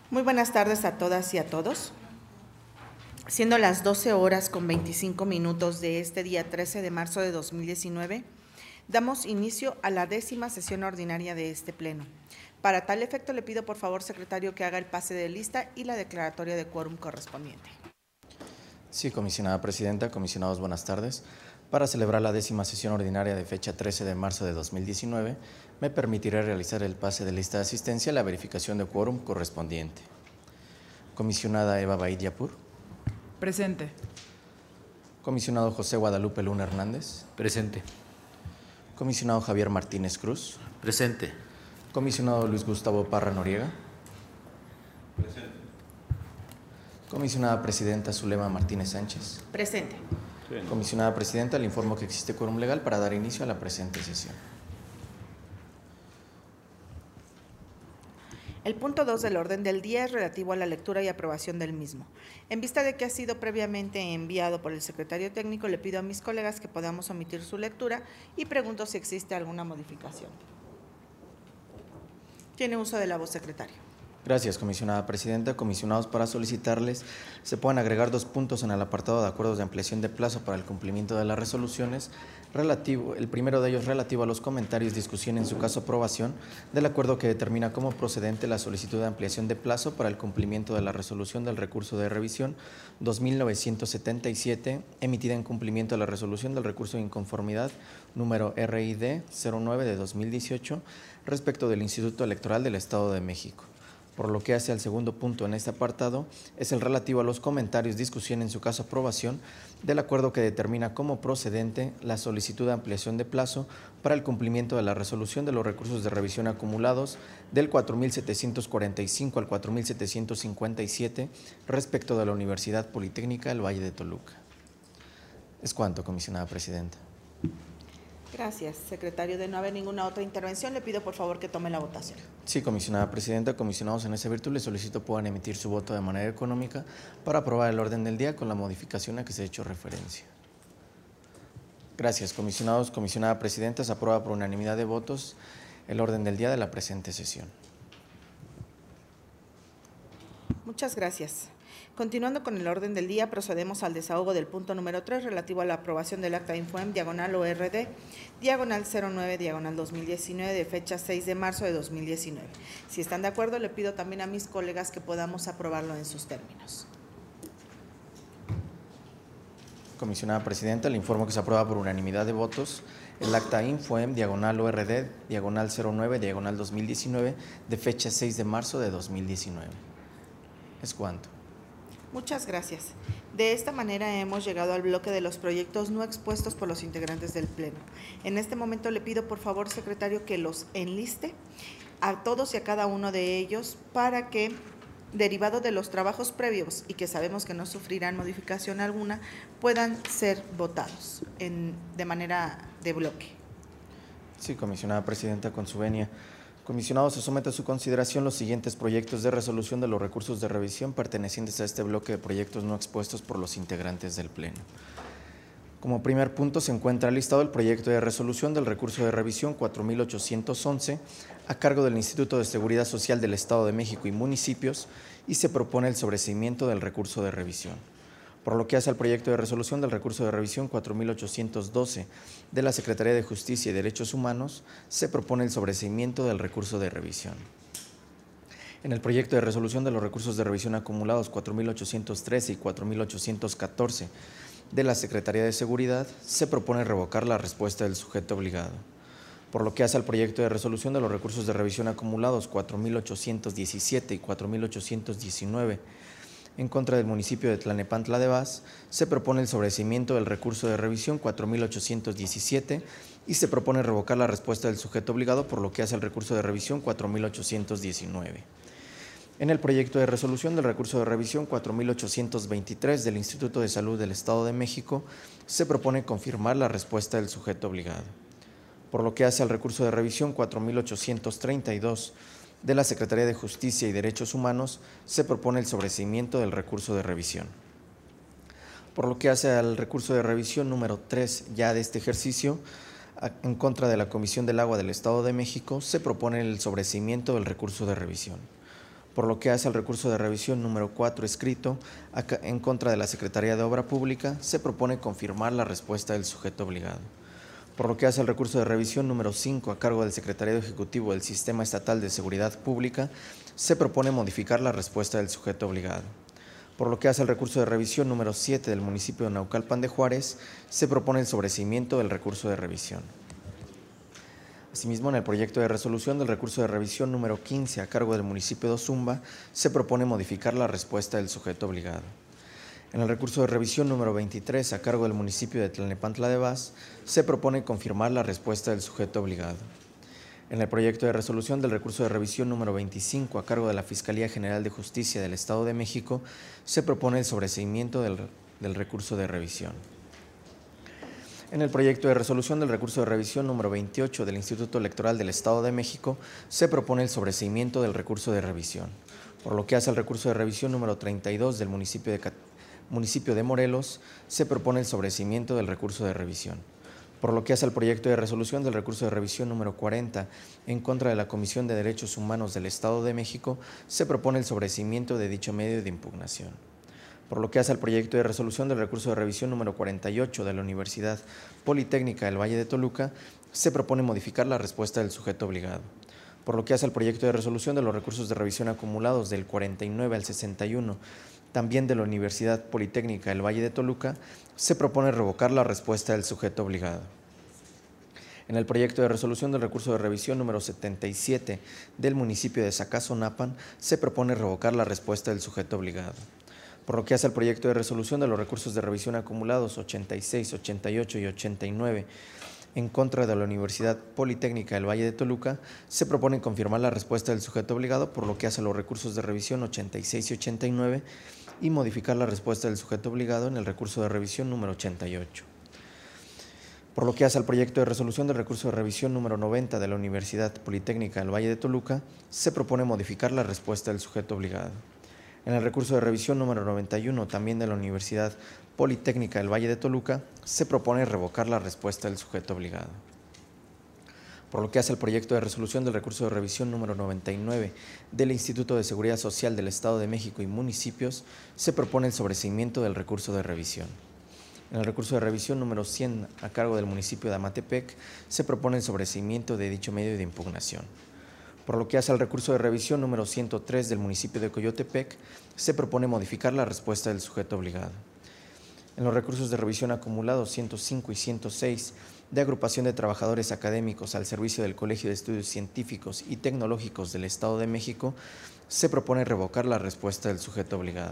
Muy buenas tardes a todas y a todos. Siendo las 12 horas con 25 minutos de este día 13 de marzo de 2019, damos inicio a la 10ª sesión ordinaria de este pleno. Para tal efecto, le pido por favor, secretario, que haga el pase de lista y la declaratoria de quórum correspondiente. Sí, comisionada presidenta, comisionados, buenas tardes. Para celebrar la 10ª sesión ordinaria de fecha 13 de marzo de 2019, me permitiré realizar el pase de lista de asistencia y la verificación de quórum correspondiente. Comisionada Eva Baid Yapur. Presente. Comisionado José Guadalupe Luna Hernández. Presente. Comisionado Javier Martínez Cruz. Presente. Comisionado Luis Gustavo Parra Noriega. Presente. Comisionada Presidenta Zulema Martínez Sánchez. Presente. Comisionada Presidenta, le informo que existe quórum legal para dar inicio a la presente sesión. El punto 2 del orden del día es relativo a la lectura y aprobación del mismo. En vista de que ha sido previamente enviado por el secretario técnico, le pido a mis colegas que podamos omitir su lectura y pregunto si existe alguna modificación. Tiene uso de la voz, secretario. Gracias, comisionada presidenta. Comisionados, para solicitarles se puedan agregar 2 puntos en el apartado de acuerdos de ampliación de plazo para el cumplimiento de las resoluciones. El primero de ellos relativo a los comentarios, discusión, en su caso aprobación, del acuerdo que determina como procedente la solicitud de ampliación de plazo para el cumplimiento de la resolución del recurso de revisión 2977, emitida en cumplimiento de la resolución del recurso de inconformidad número RID 09 de 2018, respecto del Instituto Electoral del Estado de México. Por lo que hace al segundo punto en este apartado, es el relativo a los comentarios, discusión, en su caso aprobación, del acuerdo que determina como procedente la solicitud de ampliación de plazo para el cumplimiento de la resolución de los recursos de revisión acumulados del 4745 al 4757 respecto de la Universidad Politécnica del Valle de Toluca. Es cuanto, comisionada presidenta. Gracias, secretario. De no haber ninguna otra intervención, le pido por favor que tome la votación. Sí, comisionada presidenta, comisionados, en esa virtud les solicito puedan emitir su voto de manera económica para aprobar el orden del día con la modificación a que se ha hecho referencia. Gracias, comisionados. Comisionada presidenta, se aprueba por unanimidad de votos el orden del día de la presente sesión. Muchas gracias. Continuando con el orden del día, procedemos al desahogo del punto número 3 relativo a la aprobación del acta Infoem, /ORD, /09, /2019, de fecha 6 de marzo de 2019. Si están de acuerdo, le pido también a mis colegas que podamos aprobarlo en sus términos. Comisionada presidenta, le informo que se aprueba por unanimidad de votos el acta Infoem, /ORD, /09, /2019, de fecha 6 de marzo de 2019. Es cuanto. Muchas gracias. De esta manera hemos llegado al bloque de los proyectos no expuestos por los integrantes del Pleno. En este momento le pido por favor, secretario, que los enliste a todos y a cada uno de ellos para que, derivado de los trabajos previos y que sabemos que no sufrirán modificación alguna, puedan ser votados de manera de bloque. Sí, comisionada presidenta, con su venia. Comisionado, se somete a su consideración los siguientes proyectos de resolución de los recursos de revisión pertenecientes a este bloque de proyectos no expuestos por los integrantes del Pleno. Como primer punto se encuentra listado el proyecto de resolución del recurso de revisión 4811 a cargo del Instituto de Seguridad Social del Estado de México y municipios, y se propone el sobreseimiento del recurso de revisión. Por lo que hace al proyecto de resolución del recurso de revisión 4812 de la Secretaría de Justicia y Derechos Humanos, se propone el sobreseimiento del recurso de revisión. En el proyecto de resolución de los recursos de revisión acumulados 4813 y 4814 de la Secretaría de Seguridad, se propone revocar la respuesta del sujeto obligado. Por lo que hace al proyecto de resolución de los recursos de revisión acumulados 4817 y 4819 en contra del municipio de Tlalnepantla de Vaz, se propone el sobreseimiento del recurso de revisión 4817 y se propone revocar la respuesta del sujeto obligado, por lo que hace al recurso de revisión 4819. En el proyecto de resolución del recurso de revisión 4823 del Instituto de Salud del Estado de México, se propone confirmar la respuesta del sujeto obligado. Por lo que hace al recurso de revisión 4832 de la Secretaría de Justicia y Derechos Humanos, se propone el sobreseimiento del recurso de revisión. Por lo que hace al recurso de revisión número 3 ya de este ejercicio, en contra de la Comisión del Agua del Estado de México, se propone el sobreseimiento del recurso de revisión. Por lo que hace al recurso de revisión número 4 escrito en contra de la Secretaría de Obra Pública, se propone confirmar la respuesta del sujeto obligado. Por lo que hace al recurso de revisión número 5 a cargo del Secretariado Ejecutivo del Sistema Estatal de Seguridad Pública, se propone modificar la respuesta del sujeto obligado. Por lo que hace al recurso de revisión número 7 del municipio de Naucalpan de Juárez, se propone el sobreseimiento del recurso de revisión. Asimismo, en el proyecto de resolución del recurso de revisión número 15 a cargo del municipio de Ozumba, se propone modificar la respuesta del sujeto obligado. En el recurso de revisión número 23 a cargo del municipio de Tlalnepantla de Vaz, se propone confirmar la respuesta del sujeto obligado. En el proyecto de resolución del recurso de revisión número 25 a cargo de la Fiscalía General de Justicia del Estado de México, se propone el sobreseimiento del recurso de revisión. En el proyecto de resolución del recurso de revisión número 28 del Instituto Electoral del Estado de México, se propone el sobreseimiento del recurso de revisión. Por lo que hace al recurso de revisión número 32 del municipio de Morelos, se propone el sobreseimiento del recurso de revisión. Por lo que hace al proyecto de resolución del recurso de revisión número 40 en contra de la Comisión de Derechos Humanos del Estado de México, se propone el sobreseimiento de dicho medio de impugnación. Por lo que hace al proyecto de resolución del recurso de revisión número 48 de la Universidad Politécnica del Valle de Toluca, se propone modificar la respuesta del sujeto obligado. Por lo que hace al proyecto de resolución de los recursos de revisión acumulados del 49 al 61, también de la Universidad Politécnica del Valle de Toluca, se propone revocar la respuesta del sujeto obligado. En el proyecto de resolución del recurso de revisión número 77 del municipio de Zacazonapan, se propone revocar la respuesta del sujeto obligado. Por lo que hace al proyecto de resolución de los recursos de revisión acumulados 86, 88 y 89 en contra de la Universidad Politécnica del Valle de Toluca, se propone confirmar la respuesta del sujeto obligado, por lo que hace a los recursos de revisión 86 y 89 y modificar la respuesta del sujeto obligado en el recurso de revisión número 88. Por lo que hace al proyecto de resolución del recurso de revisión número 90 de la Universidad Politécnica del Valle de Toluca, se propone modificar la respuesta del sujeto obligado. En el recurso de revisión número 91, también de la Universidad Politécnica del Valle de Toluca, se propone revocar la respuesta del sujeto obligado. Por lo que hace al proyecto de resolución del recurso de revisión número 99 del Instituto de Seguridad Social del Estado de México y municipios, se propone el sobreseimiento del recurso de revisión. En el recurso de revisión número 100 a cargo del municipio de Amatepec, se propone el sobreseimiento de dicho medio de impugnación. Por lo que hace al recurso de revisión número 103 del municipio de Coyotepec, se propone modificar la respuesta del sujeto obligado. En los recursos de revisión acumulados 105 y 106 de agrupación de trabajadores académicos al servicio del Colegio de Estudios Científicos y Tecnológicos del Estado de México, se propone revocar la respuesta del sujeto obligado.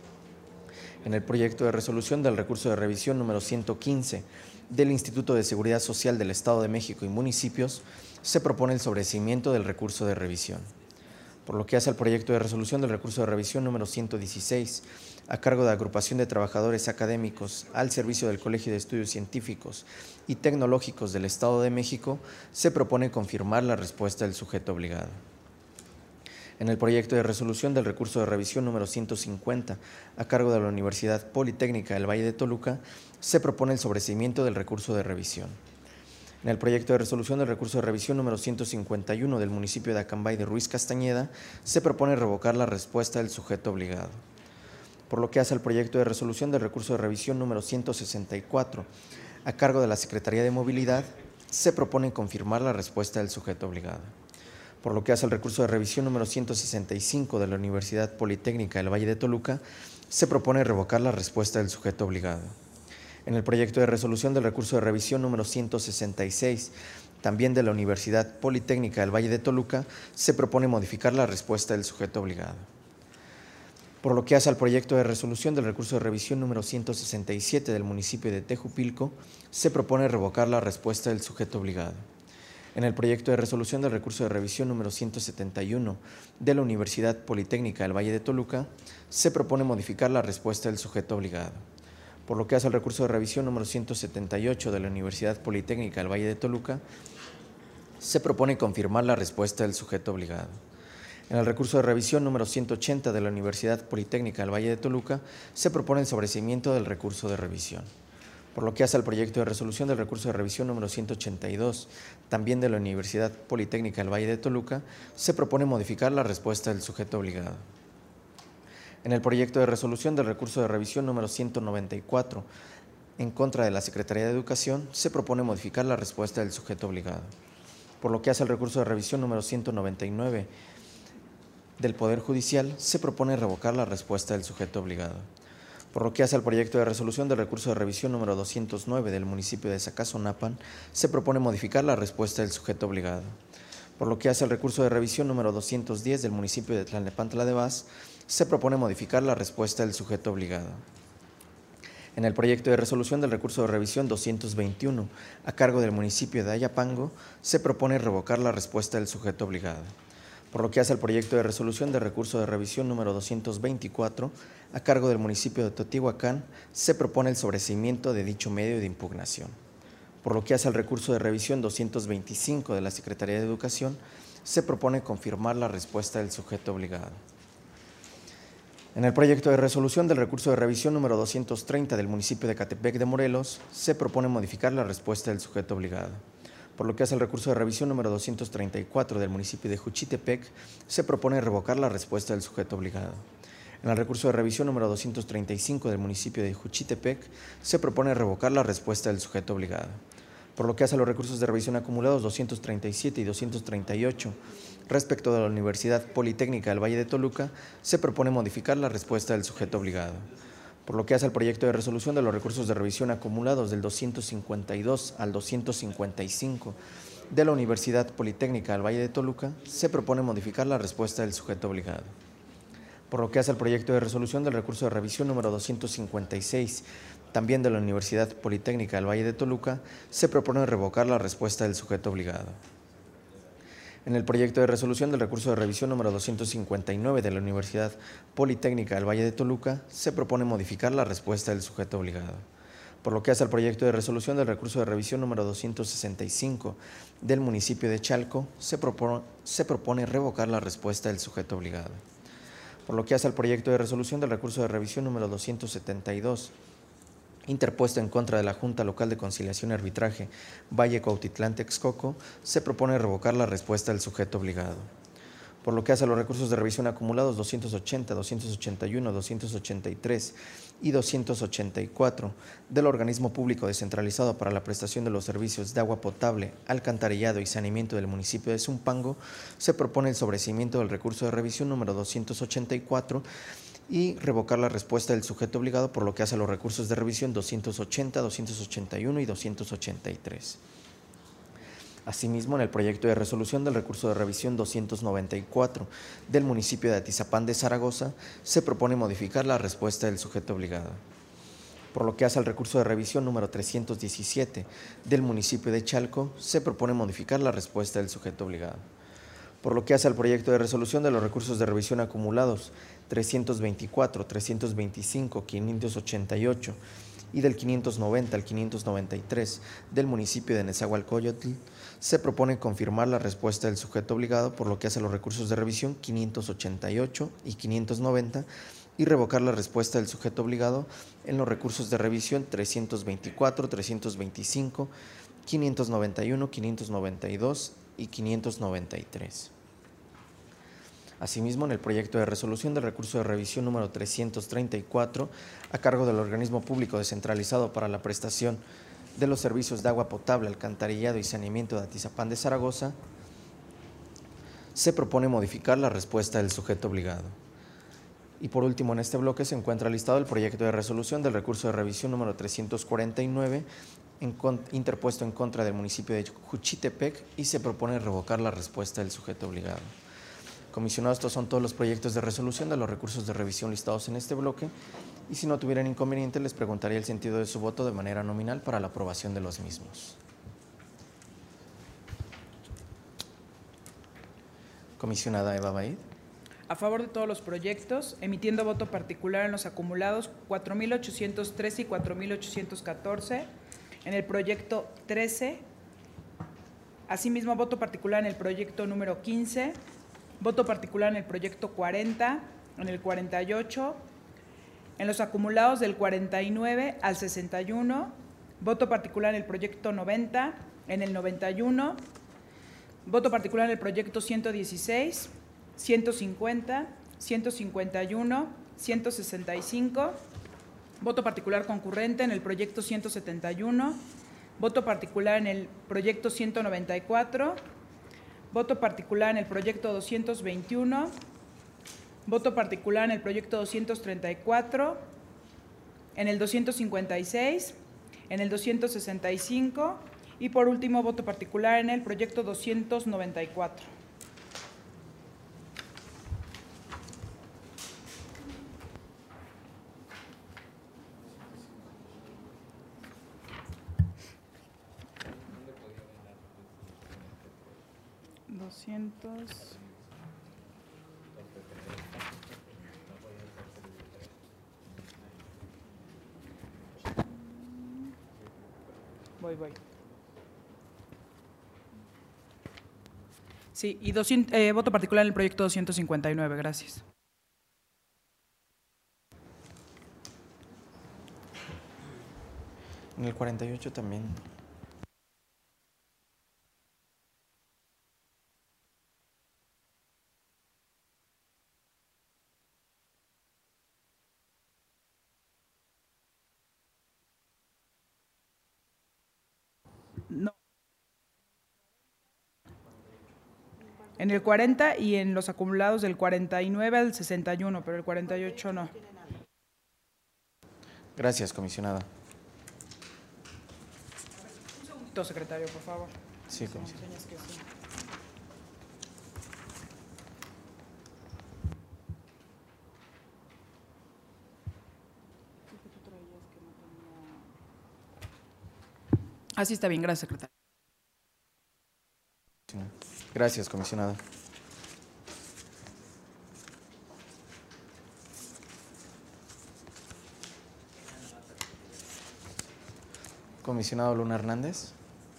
En el proyecto de resolución del recurso de revisión número 115 del Instituto de Seguridad Social del Estado de México y municipios, se propone el sobreseimiento del recurso de revisión. Por lo que hace al proyecto de resolución del recurso de revisión número 116, a cargo de agrupación de trabajadores académicos al servicio del Colegio de Estudios Científicos y Tecnológicos del Estado de México, se propone confirmar la respuesta del sujeto obligado. En el proyecto de resolución del recurso de revisión número 150, a cargo de la Universidad Politécnica del Valle de Toluca, se propone el sobreseimiento del recurso de revisión. En el proyecto de resolución del recurso de revisión número 151 del municipio de Acambay de Ruiz Castañeda, se propone revocar la respuesta del sujeto obligado. Por lo que hace al proyecto de resolución del recurso de revisión número 164, a cargo de la Secretaría de Movilidad, se propone confirmar la respuesta del sujeto obligado. Por lo que hace al recurso de revisión número 165 de la Universidad Politécnica del Valle de Toluca, se propone revocar la respuesta del sujeto obligado. En el proyecto de resolución del recurso de revisión número 166, también de la Universidad Politécnica del Valle de Toluca, se propone modificar la respuesta del sujeto obligado. Por lo que hace al proyecto de resolución del recurso de revisión número 167 del municipio de Tejupilco, se propone revocar la respuesta del sujeto obligado. En el proyecto de resolución del recurso de revisión número 171 de la Universidad Politécnica del Valle de Toluca, se propone modificar la respuesta del sujeto obligado. Por lo que hace al recurso de revisión número 178 de la Universidad Politécnica del Valle de Toluca, se propone confirmar la respuesta del sujeto obligado. En el recurso de revisión número 180 de la Universidad Politécnica del Valle de Toluca, se propone el sobreseimiento del recurso de revisión. Por lo que hace al proyecto de resolución del recurso de revisión número 182, también de la Universidad Politécnica del Valle de Toluca, se propone modificar la respuesta del sujeto obligado. En el proyecto de resolución del recurso de revisión número 194, en contra de la Secretaría de Educación, se propone modificar la respuesta del sujeto obligado. Por lo que hace al recurso de revisión número 199 del Poder Judicial, se propone revocar la respuesta del sujeto obligado. Por lo que hace al proyecto de resolución del recurso de revisión número 209 del municipio de Zacazonapan, se propone modificar la respuesta del sujeto obligado. Por lo que hace al recurso de revisión número 210 del municipio de Tlalnepantla de Vaz, se propone modificar la respuesta del sujeto obligado. En el proyecto de resolución del recurso de revisión 221, a cargo del municipio de Ayapango, se propone revocar la respuesta del sujeto obligado. Por lo que hace al proyecto de resolución del recurso de revisión número 224, a cargo del municipio de Teotihuacán, se propone el sobreseimiento de dicho medio de impugnación. Por lo que hace al recurso de revisión 225 de la Secretaría de Educación, se propone confirmar la respuesta del sujeto obligado. En el proyecto de resolución del recurso de revisión número 230 del municipio de Catepec de Morelos, se propone modificar la respuesta del sujeto obligado. Por lo que hace el recurso de revisión número 234 del municipio de Juchitepec, se propone revocar la respuesta del sujeto obligado. En el recurso de revisión número 235 del municipio de Juchitepec, se propone revocar la respuesta del sujeto obligado. Por lo que hace a los recursos de revisión acumulados 237 y 238, respecto de la Universidad Politécnica del Valle de Toluca, se propone modificar la respuesta del sujeto obligado. Por lo que hace al proyecto de resolución de los recursos de revisión acumulados del 252 al 255 de la Universidad Politécnica del Valle de Toluca, se propone modificar la respuesta del sujeto obligado. Por lo que hace al proyecto de resolución del recurso de revisión número 256, también de la Universidad Politécnica del Valle de Toluca, se propone revocar la respuesta del sujeto obligado. En el proyecto de resolución del recurso de revisión número 259 de la Universidad Politécnica del Valle de Toluca, se propone modificar la respuesta del sujeto obligado. Por lo que hace al proyecto de resolución del recurso de revisión número 265 del municipio de Chalco, se propone revocar la respuesta del sujeto obligado. Por lo que hace al proyecto de resolución del recurso de revisión número 272, interpuesto en contra de la Junta Local de Conciliación y Arbitraje Valle Cuautitlán Texcoco, se propone revocar la respuesta del sujeto obligado. Por lo que hace a los recursos de revisión acumulados 280, 281, 283 y 284 del organismo público descentralizado para la prestación de los servicios de agua potable, alcantarillado y saneamiento del municipio de Zumpango, se propone el sobreseimiento del recurso de revisión número 284 y revocar la respuesta del sujeto obligado, por lo que hace a los recursos de revisión 280, 281 y 283. Asimismo, en el proyecto de resolución del recurso de revisión 294 del municipio de Atizapán de Zaragoza, se propone modificar la respuesta del sujeto obligado. Por lo que hace al recurso de revisión número 317 del municipio de Chalco, se propone modificar la respuesta del sujeto obligado. Por lo que hace al proyecto de resolución de los recursos de revisión acumulados 324, 325, 588 y del 590 al 593 del municipio de Nezahualcóyotl, se propone confirmar la respuesta del sujeto obligado, por lo que hace a los recursos de revisión 588 y 590 y revocar la respuesta del sujeto obligado en los recursos de revisión 324, 325, 591, 592 y 593. Asimismo, en el proyecto de resolución del recurso de revisión número 334, a cargo del organismo público descentralizado para la prestación de los servicios de agua potable, alcantarillado y saneamiento de Atizapán de Zaragoza, se propone modificar la respuesta del sujeto obligado. Y por último, en este bloque se encuentra listado el proyecto de resolución del recurso de revisión número 349, interpuesto en contra del municipio de Juchitepec, y se propone revocar la respuesta del sujeto obligado. Comisionados, estos son todos los proyectos de resolución de los recursos de revisión listados en este bloque, y si no tuvieran inconveniente les preguntaría el sentido de su voto de manera nominal para la aprobación de los mismos. Comisionada Eva Baid. A favor de todos los proyectos, emitiendo voto particular en los acumulados 4.803 y 4.814, en el proyecto 13, asimismo voto particular en el proyecto número 15, voto particular en el proyecto 40, en el 48, en los acumulados del 49 al 61, Voto particular en el proyecto 90, en el 91. Voto particular en el proyecto 116, 150, 151, 165. Voto particular concurrente en el proyecto 171. Voto particular en el proyecto 194. Voto particular en el proyecto 221. Voto particular en el proyecto 234. En el 256. En el 265. Y por último, voto particular en el proyecto 294. Voy. Sí, y voto particular en el proyecto 259. Gracias. En el 48 también. No. En el 40 y en los acumulados del 49 al 61, pero el 48 no. Gracias, comisionada. Un segundito, secretario, por favor. Sí, comisionada. Así está bien, gracias, secretario. Gracias, comisionada. Comisionado Luna Hernández.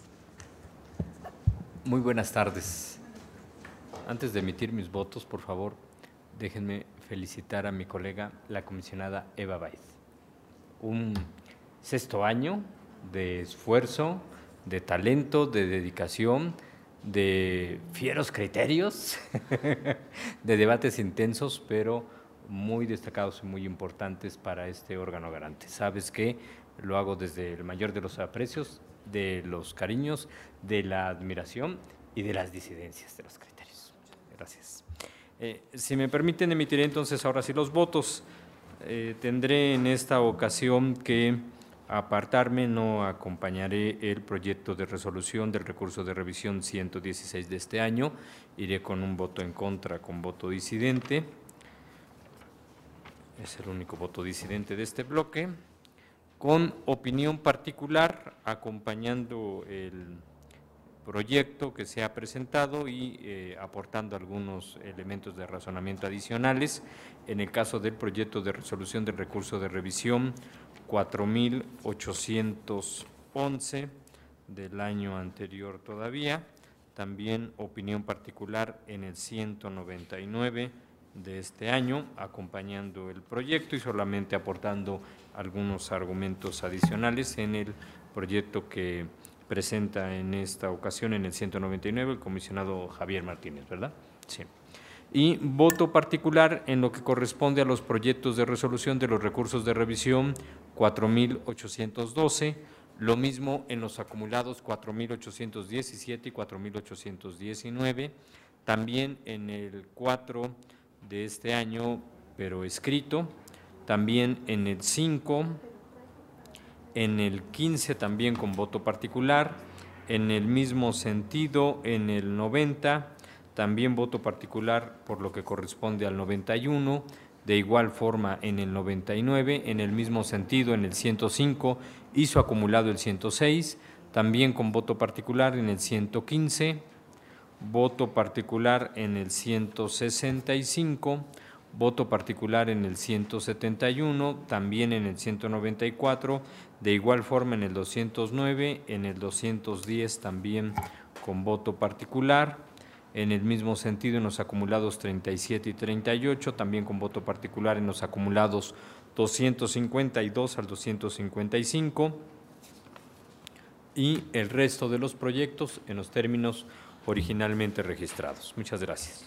Muy buenas tardes. Antes de emitir mis votos, por favor, déjenme felicitar a mi colega, la comisionada Eva Báez. Un 6º año de esfuerzo, de talento, de dedicación, de fieros criterios, de debates intensos, pero muy destacados y muy importantes para este órgano garante. Sabes que lo hago desde el mayor de los aprecios, de los cariños, de la admiración y de las disidencias de los criterios. Gracias. Si me permiten, emitiré entonces ahora sí los votos. Tendré en esta ocasión que apartarme, no acompañaré el proyecto de resolución del recurso de revisión 116 de este año. Iré con un voto en contra, con voto disidente. Es el único voto disidente de este bloque. Con opinión particular, acompañando el proyecto que se ha presentado y aportando algunos elementos de razonamiento adicionales. En el caso del proyecto de resolución del recurso de revisión 4811 del año anterior todavía, también opinión particular en el 199 de este año, acompañando el proyecto y solamente aportando algunos argumentos adicionales en el proyecto que presenta en esta ocasión en el 199 el comisionado Javier Martínez, ¿verdad? Sí. Y voto particular en lo que corresponde a los proyectos de resolución de los recursos de revisión 4812, lo mismo en los acumulados 4817 y 4819, también en el 4 de este año, pero escrito, también en el 5, en el 15 también con voto particular, en el mismo sentido en el 90, también voto particular por lo que corresponde al 91, de igual forma en el 99, en el mismo sentido en el 105, hizo acumulado el 106, también con voto particular en el 115, voto particular en el 165, voto particular en el 171, también en el 194, de igual forma en el 209, en el 210 también con voto particular, en el mismo sentido en los acumulados 37 y 38, también con voto particular en los acumulados 252 al 255, y el resto de los proyectos en los términos originalmente registrados. Muchas gracias.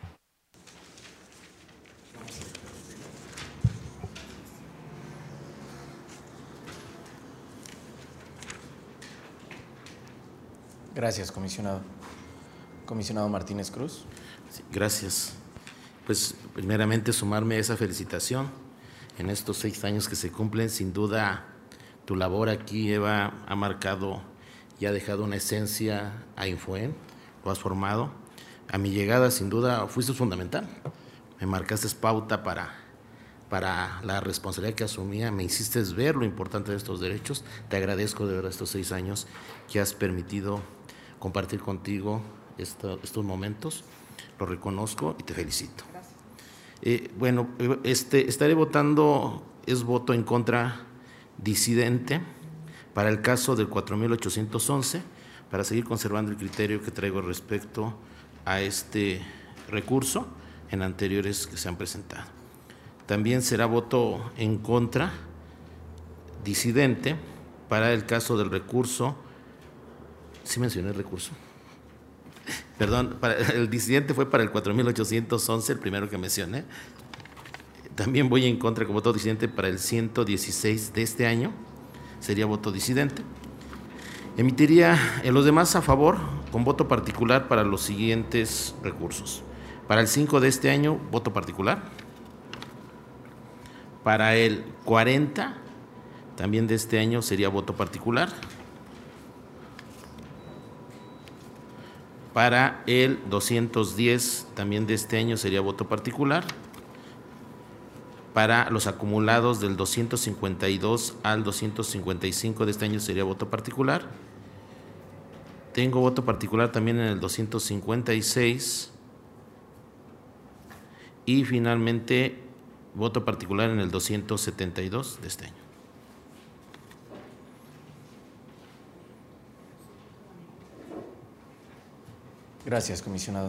Gracias, comisionado. Comisionado Martínez Cruz. Sí, gracias. Pues primeramente sumarme a esa felicitación en estos 6 años que se cumplen. Sin duda tu labor aquí, Eva, ha marcado y ha dejado una esencia a Infuen, lo has formado. A mi llegada, sin duda, fuiste fundamental. Me marcaste pauta para la responsabilidad que asumía, me hiciste ver lo importante de estos derechos. Te agradezco de verdad estos 6 años que has permitido compartir contigo estos momentos. Lo reconozco y te felicito. Bueno, estaré votando, es voto en contra disidente para el caso del 4811, para seguir conservando el criterio que traigo respecto a este recurso en anteriores que se han presentado. También será voto en contra disidente para el caso del recurso. ¿Sí mencioné el recurso? Perdón, el disidente fue para el 4811, el primero que mencioné. También voy en contra como voto disidente para el 116 de este año, sería voto disidente. Emitiría los demás a favor con voto particular para los siguientes recursos. Para el 5 de este año, voto particular. Para el 40, también de este año, sería voto particular. Para el 210, también de este año, sería voto particular. Para los acumulados del 252 al 255 de este año sería voto particular. Tengo voto particular también en el 256. Y finalmente, voto particular en el 272 de este año. Gracias, comisionado.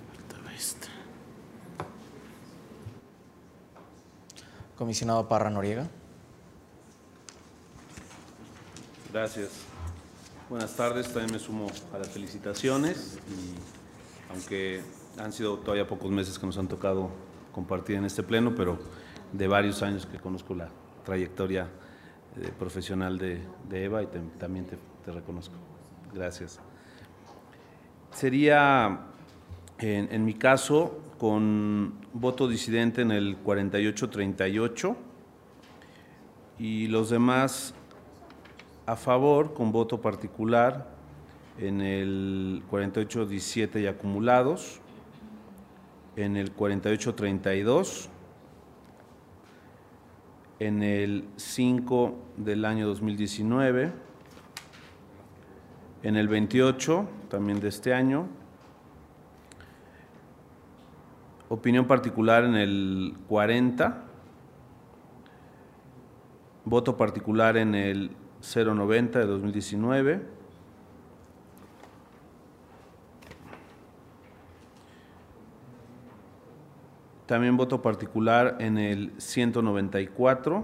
Comisionado Parra Noriega. Gracias. Buenas tardes, también me sumo a las felicitaciones y aunque han sido todavía pocos meses que nos han tocado compartir en este pleno, pero de varios años que conozco la trayectoria profesional de Eva y también te reconozco. Gracias. Sería, en mi caso, con voto disidente en el 4838 y los demás a favor con voto particular en el 4817 y acumulados, en el 4832, en el 5 del año 2019, en el 28 también de este año, opinión particular en el 40, voto particular en el 090 de 2019, también voto particular en el 194,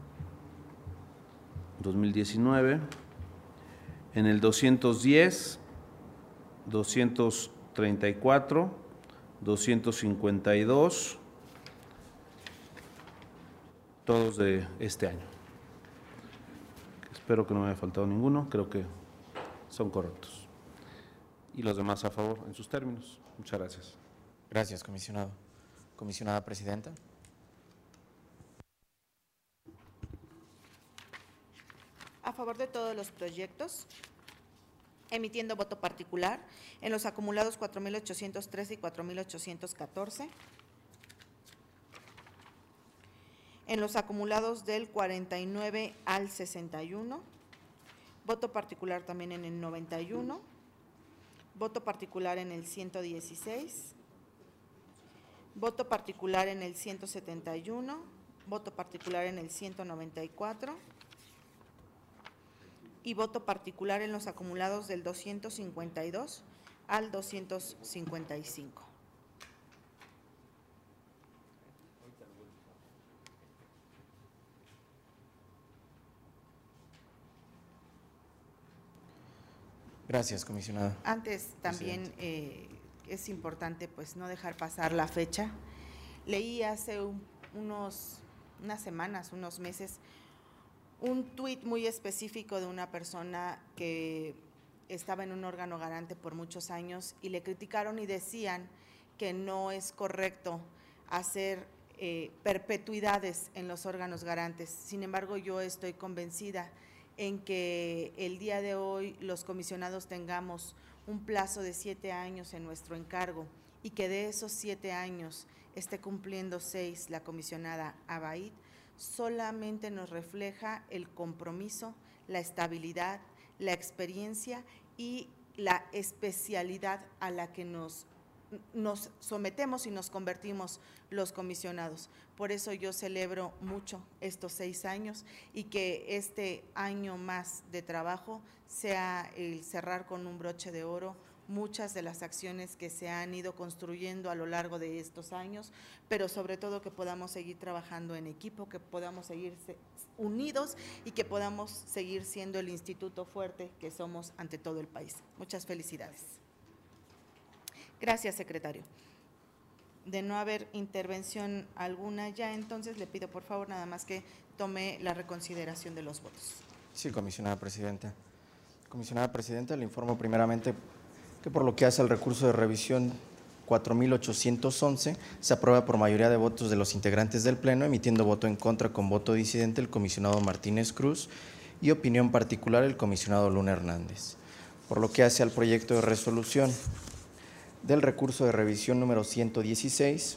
2019, en el 210, 234, 252, todos de este año. Espero que no me haya faltado ninguno, creo que son correctos. Y los demás a favor en sus términos. Muchas gracias. Gracias, comisionado. Comisionada presidenta. A favor de todos los proyectos, emitiendo voto particular en los acumulados 4.813 y 4.814. En los acumulados del 49 al 61. Voto particular también en el 91. Voto particular en el 116. Voto particular en el 171. Voto particular en el 194. Y voto particular en los acumulados del 252 al 255. Gracias, comisionada. Antes también es importante pues no dejar pasar la fecha. Leí hace unas semanas, unos meses, un tuit muy específico de una persona que estaba en un órgano garante por muchos años y le criticaron y decían que no es correcto hacer perpetuidades en los órganos garantes. Sin embargo, yo estoy convencida en que el día de hoy los comisionados tengamos un plazo de 7 años en nuestro encargo y que de esos 7 años esté cumpliendo 6 la comisionada Abaid, solamente nos refleja el compromiso, la estabilidad, la experiencia y la especialidad a la que nos sometemos y nos convertimos los comisionados. Por eso yo celebro mucho estos 6 años y que este año más de trabajo sea el cerrar con un broche de oro muchas de las acciones que se han ido construyendo a lo largo de estos años, pero sobre todo que podamos seguir trabajando en equipo, que podamos seguir unidos y que podamos seguir siendo el instituto fuerte que somos ante todo el país. Muchas felicidades. Gracias, secretario. De no haber intervención alguna ya, entonces le pido por favor nada más que tome la reconsideración de los votos. Sí, comisionada presidenta. Comisionada presidenta, le informo primeramente que por lo que hace al recurso de revisión 4811, se aprueba por mayoría de votos de los integrantes del Pleno, emitiendo voto en contra con voto disidente el comisionado Martínez Cruz y opinión particular el comisionado Luna Hernández. Por lo que hace al proyecto de resolución del recurso de revisión número 116,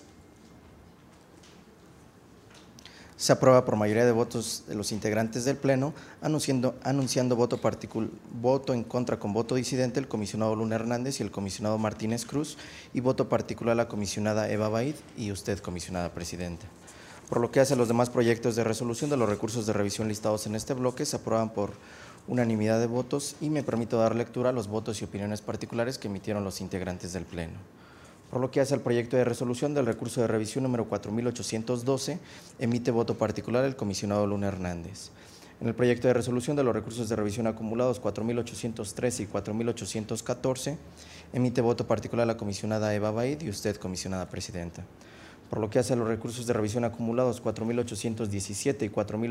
se aprueba por mayoría de votos de los integrantes del Pleno, anunciando voto en contra con voto disidente el comisionado Luna Hernández y el comisionado Martínez Cruz, y voto particular a la comisionada Eva Baid y usted, comisionada presidenta. Por lo que hace a los demás proyectos de resolución de los recursos de revisión listados en este bloque, se aprueban por unanimidad de votos y me permito dar lectura a los votos y opiniones particulares que emitieron los integrantes del Pleno. Por lo que hace al proyecto de resolución del recurso de revisión número 4812, emite voto particular el comisionado Luna Hernández. En el proyecto de resolución de los recursos de revisión acumulados 4813 y 4814, emite voto particular la comisionada Eva Baid y usted, comisionada presidenta. Por lo que hace a los recursos de revisión acumulados 4817 y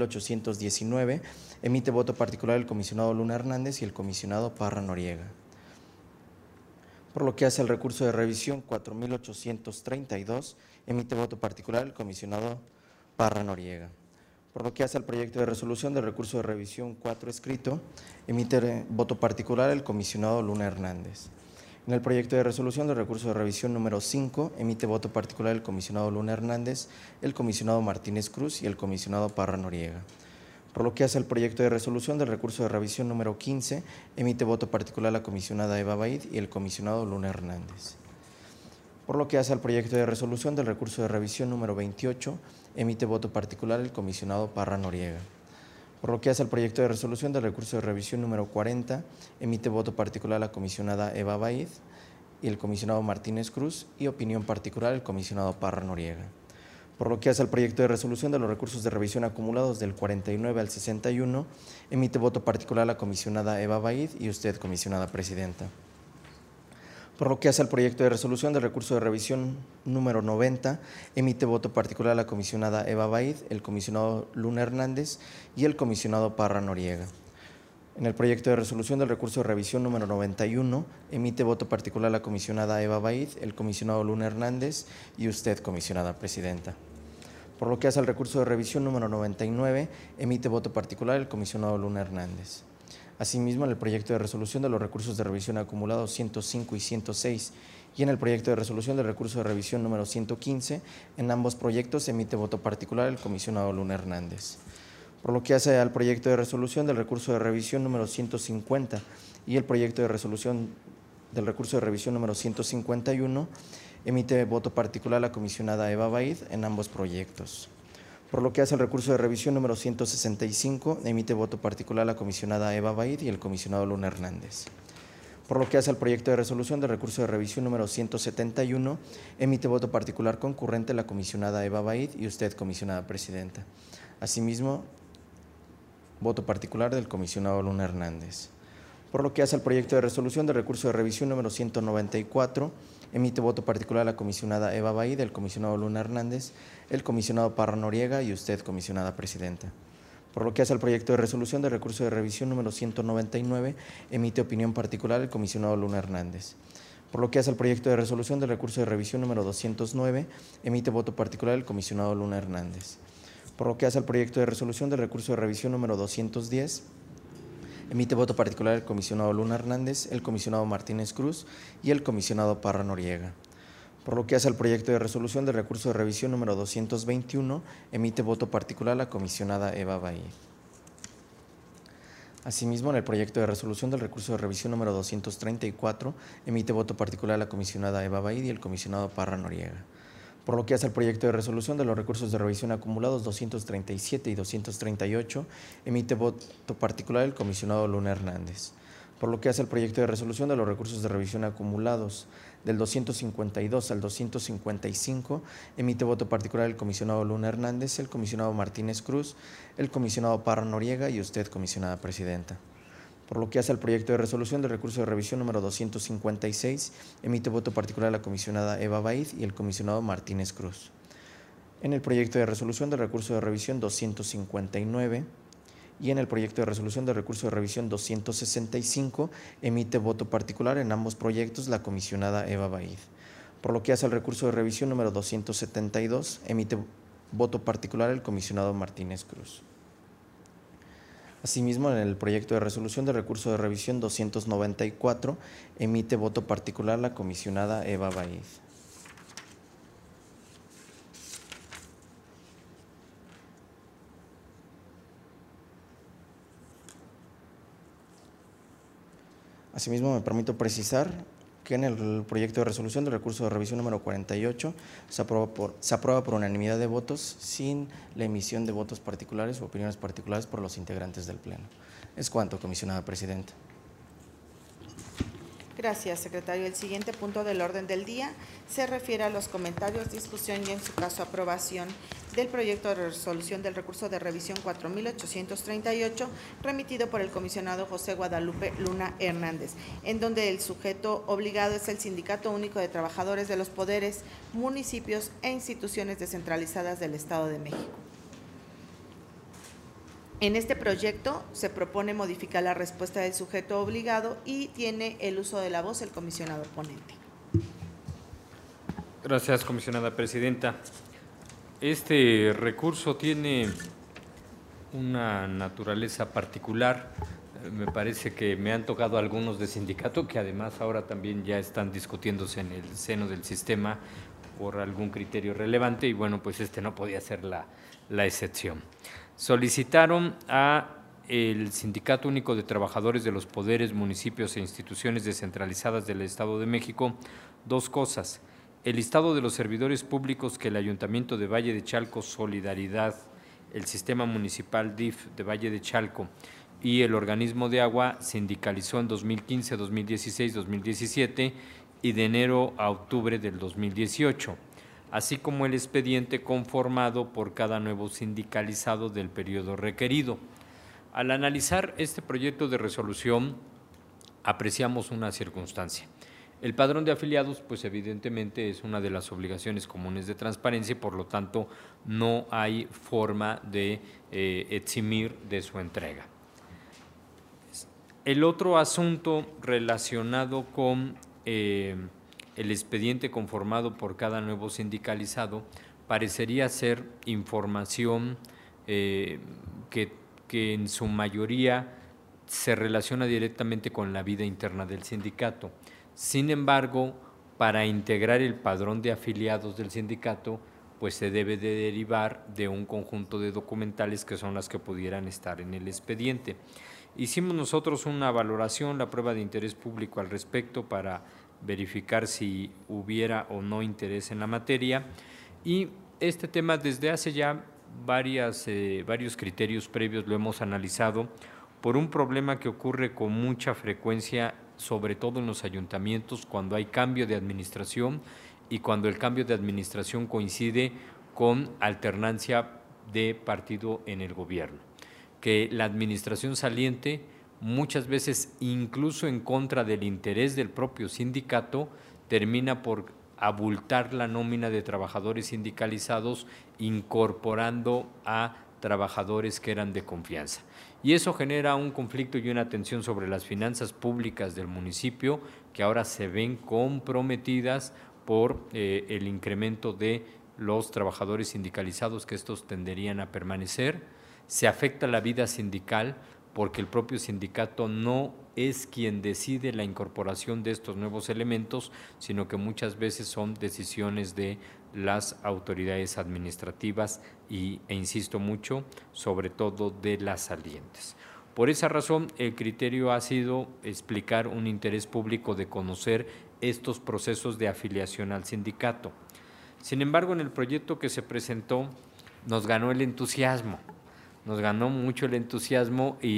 4819, emite voto particular el comisionado Luna Hernández y el comisionado Parra Noriega. Por lo que hace al recurso de revisión 4832, emite voto particular el comisionado Parra Noriega. Por lo que hace al proyecto de resolución del recurso de revisión 4 escrito, emite voto particular el comisionado Luna Hernández. En el proyecto de resolución del recurso de revisión número 5, emite voto particular el comisionado Luna Hernández, el comisionado Martínez Cruz y el comisionado Parra Noriega. Por lo que hace al proyecto de resolución del recurso de revisión número 15, emite voto particular la comisionada Eva Baid y el comisionado Luna Hernández. Por lo que hace al proyecto de resolución del recurso de revisión número 28, emite voto particular el comisionado Parra Noriega. Por lo que hace al proyecto de resolución del recurso de revisión número 40, emite voto particular la comisionada Eva Baid y el comisionado Martínez Cruz y opinión particular el comisionado Parra Noriega. Por lo que hace al proyecto de resolución de los recursos de revisión acumulados del 49 al 61, emite voto particular la comisionada Eva Baid y usted, comisionada presidenta. Por lo que hace al proyecto de resolución del recurso de revisión número 90, emite voto particular la comisionada Eva Baid, el comisionado Luna Hernández y el comisionado Parra Noriega. En el proyecto de resolución del recurso de revisión número 91, emite voto particular la comisionada Eva Baid, el comisionado Luna Hernández y usted, comisionada presidenta. Por lo que hace al recurso de revisión número 99, emite voto particular el comisionado Luna Hernández. Asimismo, en el proyecto de resolución de los recursos de revisión acumulados 105 y 106 y en el proyecto de resolución del recurso de revisión número 115, en ambos proyectos emite voto particular el comisionado Luna Hernández. Por lo que hace al proyecto de resolución del recurso de revisión número 150 y el proyecto de resolución del recurso de revisión número 151, emite voto particular la comisionada Eva Baid en ambos proyectos. Por lo que hace el recurso de revisión número 165, emite voto particular la comisionada Eva Baid y el comisionado Luna Hernández. Por lo que hace al proyecto de resolución del recurso de revisión número 171, emite voto particular concurrente la comisionada Eva Baid y usted, comisionada presidenta. Asimismo, voto particular del comisionado Luna Hernández. Por lo que hace al proyecto de resolución de recurso de revisión número 194, emite voto particular la comisionada Eva Baid, el comisionado Luna Hernández, el comisionado Parra Noriega y usted, comisionada presidenta. Por lo que hace al proyecto de resolución de recurso de revisión número 199, emite opinión particular el comisionado Luna Hernández. Por lo que hace al proyecto de resolución de recurso de revisión número 209, emite voto particular el comisionado Luna Hernández. Por lo que hace al proyecto de resolución de recurso de revisión número 210, emite voto particular el comisionado Luna Hernández, el comisionado Martínez Cruz y el comisionado Parra Noriega. Por lo que hace al proyecto de resolución de recurso de revisión número 221, emite voto particular la comisionada Eva Baid. Asimismo, en el proyecto de resolución del recurso de revisión número 234, emite voto particular la comisionada Eva Baid y el comisionado Parra Noriega. Por lo que hace al proyecto de resolución de los recursos de revisión acumulados 237 y 238, emite voto particular el comisionado Luna Hernández. Por lo que hace al proyecto de resolución de los recursos de revisión acumulados del 252 al 255, emite voto particular el comisionado Luna Hernández, el comisionado Martínez Cruz, el comisionado Parra Noriega y usted, comisionada presidenta. Por lo que hace al proyecto de resolución de recurso de revisión número 256, emite voto particular la comisionada Eva Baid y el comisionado Martínez Cruz. En el proyecto de resolución de recurso de revisión 259 y en el proyecto de resolución de recurso de revisión 265, emite voto particular en ambos proyectos la comisionada Eva Baid. Por lo que hace al recurso de revisión número 272, emite voto particular el comisionado Martínez Cruz. Asimismo, en el proyecto de resolución de recurso de revisión 294, emite voto particular la comisionada Eva Baid. Asimismo, me permito precisar que en el proyecto de resolución de recurso de revisión número 48 se aprueba por unanimidad de votos sin la emisión de votos particulares o opiniones particulares por los integrantes del Pleno. Es cuanto, comisionada presidenta. Gracias, secretario. El siguiente punto del orden del día se refiere a los comentarios, discusión y, en su caso, aprobación del proyecto de resolución del recurso de revisión 4838, remitido por el comisionado José Guadalupe Luna Hernández, en donde el sujeto obligado es el Sindicato Único de Trabajadores de los Poderes, Municipios e Instituciones Descentralizadas del Estado de México. En este proyecto se propone modificar la respuesta del sujeto obligado y tiene el uso de la voz el comisionado ponente. Gracias, comisionada presidenta. Este recurso tiene una naturaleza particular. Me parece que me han tocado algunos de sindicato que además ahora también ya están discutiéndose en el seno del sistema por algún criterio relevante y bueno, pues este no podía ser la excepción. Solicitaron a el Sindicato Único de Trabajadores de los Poderes, Municipios e Instituciones Descentralizadas del Estado de México dos cosas: el listado de los servidores públicos que el Ayuntamiento de Valle de Chalco, Solidaridad, el Sistema Municipal DIF de Valle de Chalco y el Organismo de Agua sindicalizó en 2015, 2016, 2017 y de enero a octubre del 2018. Así como el expediente conformado por cada nuevo sindicalizado del periodo requerido. Al analizar este proyecto de resolución, apreciamos una circunstancia. El padrón de afiliados, pues evidentemente es una de las obligaciones comunes de transparencia y por lo tanto no hay forma de eximir de su entrega. El otro asunto relacionado con el expediente conformado por cada nuevo sindicalizado parecería ser información que en su mayoría se relaciona directamente con la vida interna del sindicato. Sin embargo, para integrar el padrón de afiliados del sindicato, pues se debe de derivar de un conjunto de documentales que son las que pudieran estar en el expediente. Hicimos nosotros una valoración, la prueba de interés público al respecto para verificar si hubiera o no interés en la materia y este tema desde hace ya varios criterios previos lo hemos analizado por un problema que ocurre con mucha frecuencia, sobre todo en los ayuntamientos, cuando hay cambio de administración y cuando el cambio de administración coincide con alternancia de partido en el gobierno, que la administración saliente muchas veces incluso en contra del interés del propio sindicato, termina por abultar la nómina de trabajadores sindicalizados, incorporando a trabajadores que eran de confianza. Y eso genera un conflicto y una tensión sobre las finanzas públicas del municipio, que ahora se ven comprometidas por el incremento de los trabajadores sindicalizados, que estos tenderían a permanecer. Se afecta la vida sindical porque el propio sindicato no es quien decide la incorporación de estos nuevos elementos, sino que muchas veces son decisiones de las autoridades administrativas e insisto mucho, sobre todo de las salientes. Por esa razón, el criterio ha sido explicar un interés público de conocer estos procesos de afiliación al sindicato. Sin embargo, en el proyecto que se presentó, nos ganó el entusiasmo, nos ganó mucho el entusiasmo y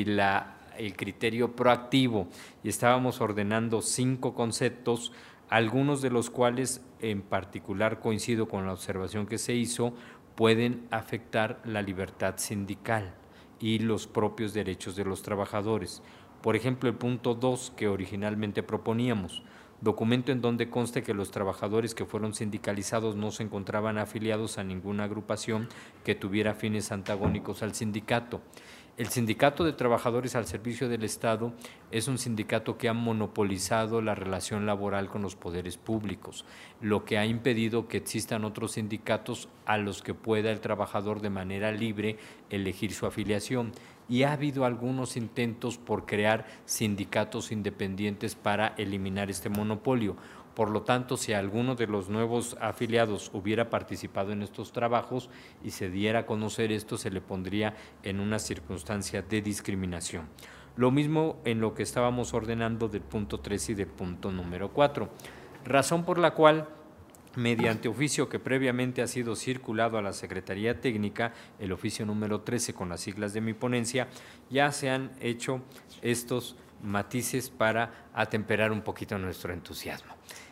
el criterio proactivo, y estábamos ordenando 5 conceptos, algunos de los cuales en particular coincido con la observación que se hizo, pueden afectar la libertad sindical y los propios derechos de los trabajadores. Por ejemplo, el punto 2 que originalmente proponíamos, documento en donde conste que los trabajadores que fueron sindicalizados no se encontraban afiliados a ninguna agrupación que tuviera fines antagónicos al sindicato. El Sindicato de Trabajadores al Servicio del Estado es un sindicato que ha monopolizado la relación laboral con los poderes públicos, lo que ha impedido que existan otros sindicatos a los que pueda el trabajador de manera libre elegir su afiliación. Y ha habido algunos intentos por crear sindicatos independientes para eliminar este monopolio. Por lo tanto, si alguno de los nuevos afiliados hubiera participado en estos trabajos y se diera a conocer esto, se le pondría en una circunstancia de discriminación. Lo mismo en lo que estábamos ordenando del punto 3 y del punto número 4. Razón por la cual, mediante oficio que previamente ha sido circulado a la Secretaría Técnica, el oficio número 13 con las siglas de mi ponencia, ya se han hecho estos matices para atemperar un poquito nuestro entusiasmo.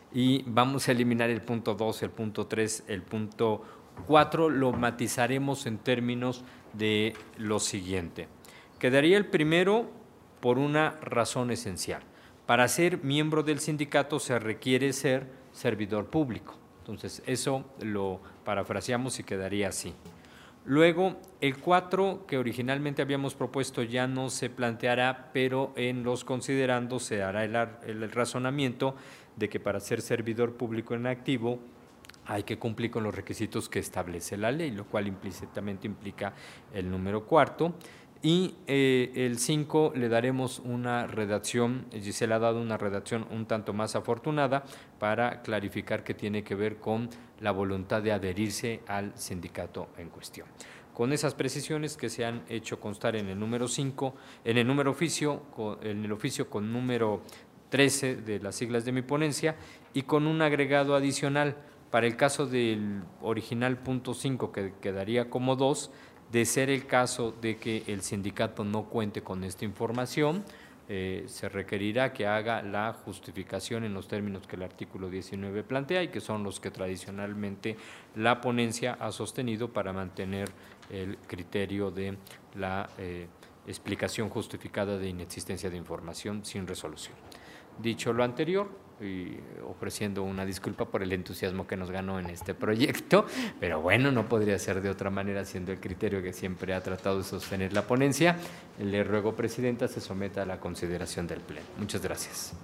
Y vamos a eliminar el punto 2, el punto 3, el punto 4, lo matizaremos en términos de lo siguiente. Quedaría el primero por una razón esencial. Para ser miembro del sindicato se requiere ser servidor público. Entonces, eso lo parafraseamos y quedaría así. Luego, el 4 que originalmente habíamos propuesto ya no se planteará, pero en los considerandos se hará el razonamiento de que para ser servidor público en activo hay que cumplir con los requisitos que establece la ley, lo cual implícitamente implica el número 4. Y el 5 le daremos una redacción, Gisela ha dado una redacción un tanto más afortunada para clarificar que tiene que ver con la voluntad de adherirse al sindicato en cuestión. Con esas precisiones que se han hecho constar en el número 5, en el oficio con número 13 de las siglas de mi ponencia y con un agregado adicional para el caso del original punto 5 que quedaría como 2, de ser el caso de que el sindicato no cuente con esta información, se requerirá que haga la justificación en los términos que el artículo 19 plantea y que son los que tradicionalmente la ponencia ha sostenido para mantener el criterio de la explicación justificada de inexistencia de información sin resolución. Dicho lo anterior, y ofreciendo una disculpa por el entusiasmo que nos ganó en este proyecto, pero bueno, no podría ser de otra manera siendo el criterio que siempre ha tratado de sostener la ponencia. Le ruego, Presidenta, se someta a la consideración del Pleno. Muchas gracias.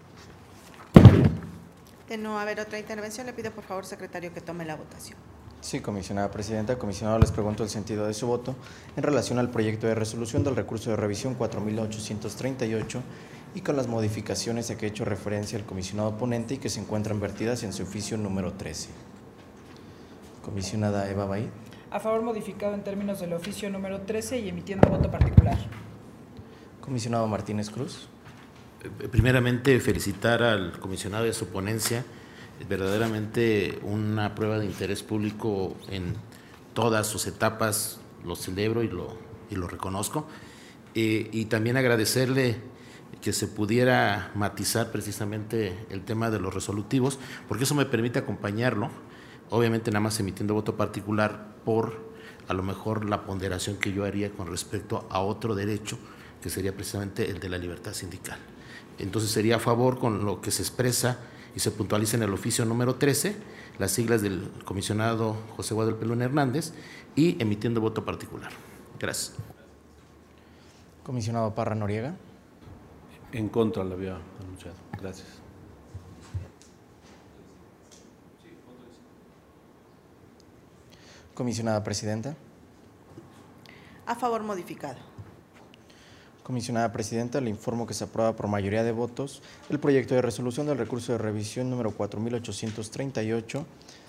De no haber otra intervención, le pido por favor, secretario, que tome la votación. Sí, comisionada presidenta. Comisionado, les pregunto el sentido de su voto en relación al proyecto de resolución del recurso de revisión 4838 y con las modificaciones a que he hecho referencia el comisionado ponente y que se encuentran vertidas en su oficio número 13. Comisionada Eva Baid. A favor, modificado en términos del oficio número 13 y emitiendo voto particular. Comisionado Martínez Cruz. Primeramente, felicitar al comisionado y a su ponencia. Verdaderamente una prueba de interés público en todas sus etapas, lo celebro y lo reconozco. Y también agradecerle que se pudiera matizar precisamente el tema de los resolutivos, porque eso me permite acompañarlo, obviamente nada más emitiendo voto particular por a lo mejor la ponderación que yo haría con respecto a otro derecho que sería precisamente el de la libertad sindical. Entonces sería a favor con lo que se expresa y se puntualiza en el oficio número 13, las siglas del comisionado José Guadalupe Luna Hernández, y emitiendo voto particular. Gracias. Comisionado Parra Noriega. En contra la había anunciado. Gracias. Comisionada Presidenta. A favor modificado. Comisionada Presidenta, le informo que se aprueba por mayoría de votos el proyecto de resolución del recurso de revisión número 4838,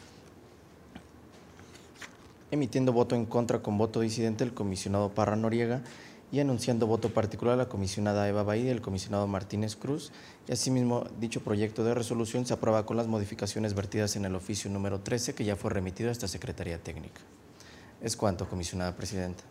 emitiendo voto en contra con voto disidente el comisionado Parra Noriega y anunciando voto particular a la comisionada Eva Baid y el comisionado Martínez Cruz. Y asimismo, dicho proyecto de resolución se aprueba con las modificaciones vertidas en el oficio número 13, que ya fue remitido a esta Secretaría Técnica. Es cuanto, comisionada Presidenta.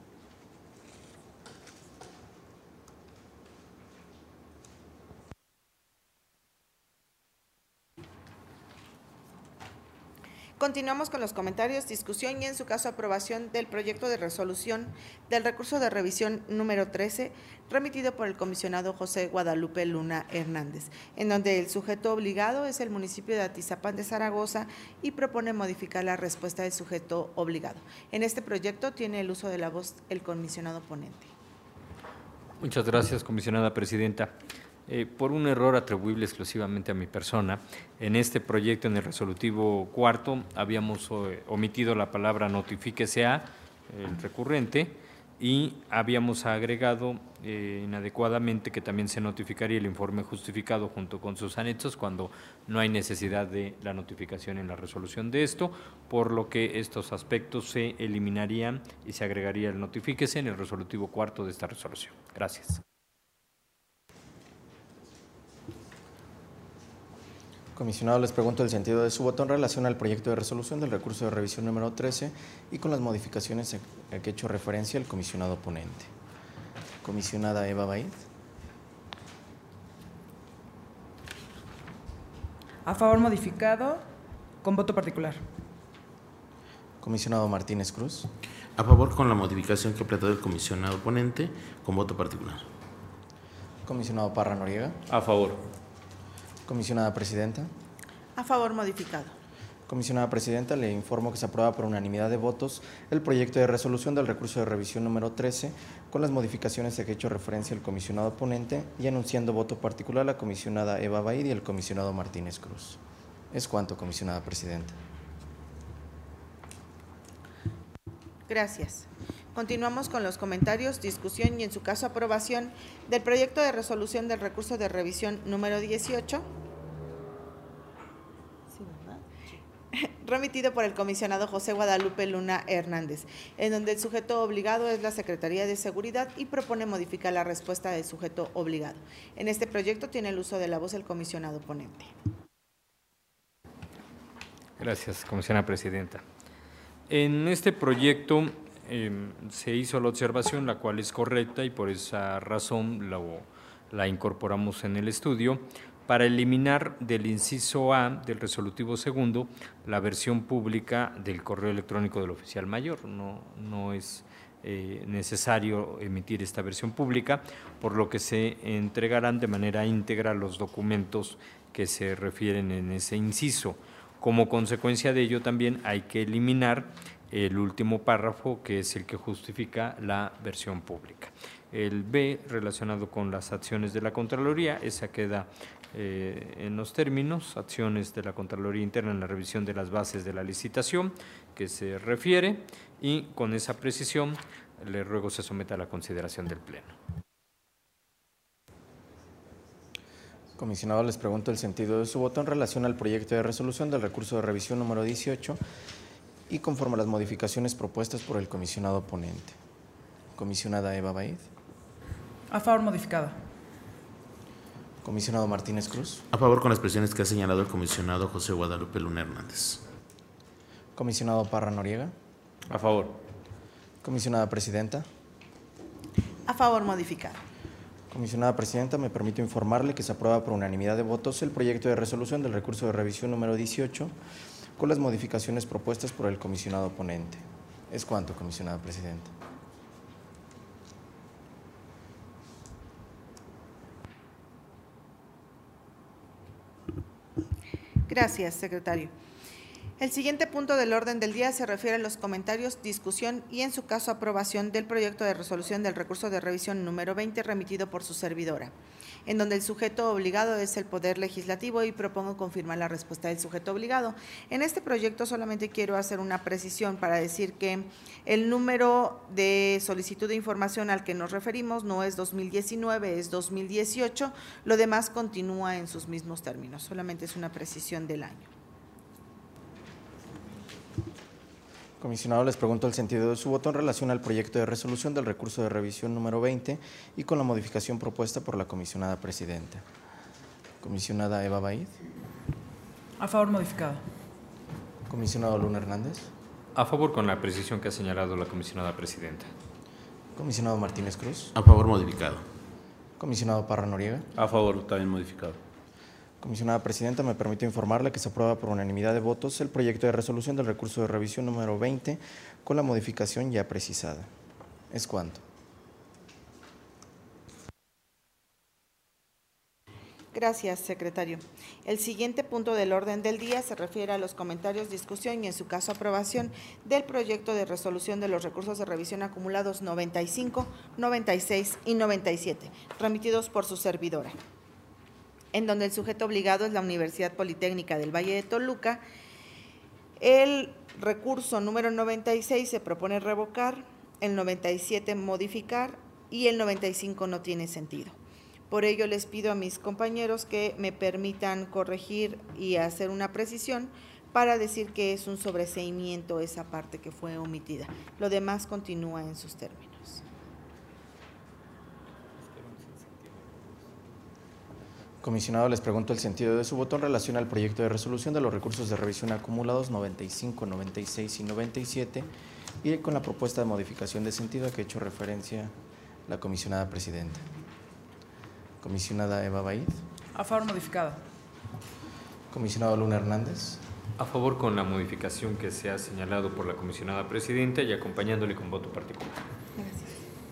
Continuamos con los comentarios, discusión y en su caso aprobación del proyecto de resolución del recurso de revisión número 13 remitido por el comisionado José Guadalupe Luna Hernández, en donde el sujeto obligado es el municipio de Atizapán de Zaragoza y propone modificar la respuesta del sujeto obligado. En este proyecto tiene el uso de la voz el comisionado ponente. Muchas gracias, comisionada presidenta. Por un error atribuible exclusivamente a mi persona, en este proyecto, en el resolutivo cuarto, habíamos omitido la palabra notifíquese a el recurrente y habíamos agregado inadecuadamente que también se notificaría el informe justificado junto con sus anexos cuando no hay necesidad de la notificación en la resolución de esto, por lo que estos aspectos se eliminarían y se agregaría el notifíquese en el resolutivo cuarto de esta resolución. Gracias. Comisionado, les pregunto el sentido de su voto en relación al proyecto de resolución del recurso de revisión número 13 y con las modificaciones a que ha hecho referencia el comisionado ponente. Comisionada Eva Baid. A favor modificado, con voto particular. Comisionado Martínez Cruz. A favor con la modificación que ha planteado el comisionado ponente, con voto particular. Comisionado Parra Noriega. A favor. Comisionada Presidenta. A favor modificado. Comisionada Presidenta, le informo que se aprueba por unanimidad de votos el proyecto de resolución del recurso de revisión número 13 con las modificaciones a que ha hecho referencia el comisionado ponente y anunciando voto particular a la comisionada Eva Baid y el comisionado Martínez Cruz. Es cuanto, comisionada Presidenta. Gracias. Continuamos con los comentarios, discusión y en su caso aprobación del proyecto de resolución del recurso de revisión número 18, remitido por el comisionado José Guadalupe Luna Hernández, en donde el sujeto obligado es la Secretaría de Seguridad y propone modificar la respuesta del sujeto obligado. En este proyecto tiene el uso de la voz el comisionado ponente. Gracias, comisionada presidenta. En este proyecto se hizo la observación, la cual es correcta y por esa razón la incorporamos en el estudio, para eliminar del inciso A del resolutivo segundo la versión pública del correo electrónico del oficial mayor. No es necesario emitir esta versión pública, por lo que se entregarán de manera íntegra los documentos que se refieren en ese inciso. Como consecuencia de ello, también hay que eliminar el último párrafo, que es el que justifica la versión pública. El B, relacionado con las acciones de la Contraloría, esa queda en los términos, acciones de la Contraloría Interna en la revisión de las bases de la licitación, que se refiere, y con esa precisión le ruego se someta a la consideración del Pleno. Comisionado, les pregunto el sentido de su voto en relación al proyecto de resolución del recurso de revisión número 18 y conforme a las modificaciones propuestas por el comisionado ponente. Comisionada Eva Baid. A favor modificado. Comisionado Martínez Cruz. A favor con las expresiones que ha señalado el comisionado José Guadalupe Luna Hernández. Comisionado Parra Noriega. A favor. Comisionada Presidenta. A favor modificado. Comisionada Presidenta, me permito informarle que se aprueba por unanimidad de votos el proyecto de resolución del recurso de revisión número 18 con las modificaciones propuestas por el comisionado ponente. Es cuanto, comisionada Presidenta. Gracias, secretario. El siguiente punto del orden del día se refiere a los comentarios, discusión y, en su caso, aprobación del proyecto de resolución del recurso de revisión número 20 remitido por su servidora, en donde el sujeto obligado es el Poder Legislativo, y propongo confirmar la respuesta del sujeto obligado. En este proyecto solamente quiero hacer una precisión para decir que el número de solicitud de información al que nos referimos no es 2019, es 2018, lo demás continúa en sus mismos términos, solamente es una precisión del año. Comisionado, les pregunto el sentido de su voto en relación al proyecto de resolución del recurso de revisión número 20 y con la modificación propuesta por la comisionada presidenta. Comisionada Eva Baid. A favor, modificado. Comisionado Luna Hernández. A favor con la precisión que ha señalado la comisionada presidenta. Comisionado Martínez Cruz. A favor, modificado. Comisionado Parra Noriega. A favor, también modificado. Comisionada presidenta, me permito informarle que se aprueba por unanimidad de votos el proyecto de resolución del recurso de revisión número 20 con la modificación ya precisada. ¿Es cuanto? Gracias, secretario. El siguiente punto del orden del día se refiere a los comentarios, discusión y, en su caso, aprobación del proyecto de resolución de los recursos de revisión acumulados 95, 96 y 97, remitidos por su servidora, en donde el sujeto obligado es la Universidad Politécnica del Valle de Toluca. El recurso número 96 se propone revocar, el 97 modificar y el 95 no tiene sentido. Por ello les pido a mis compañeros que me permitan corregir y hacer una precisión para decir que es un sobreseimiento esa parte que fue omitida. Lo demás continúa en sus términos. Comisionado, les pregunto el sentido de su voto en relación al proyecto de resolución de los recursos de revisión acumulados 95, 96 y 97 y con la propuesta de modificación de sentido a que ha hecho referencia la comisionada presidenta. Comisionada Eva Baid. A favor, modificado. Comisionado Luna Hernández. A favor con la modificación que se ha señalado por la comisionada presidenta y acompañándole con voto particular. Gracias.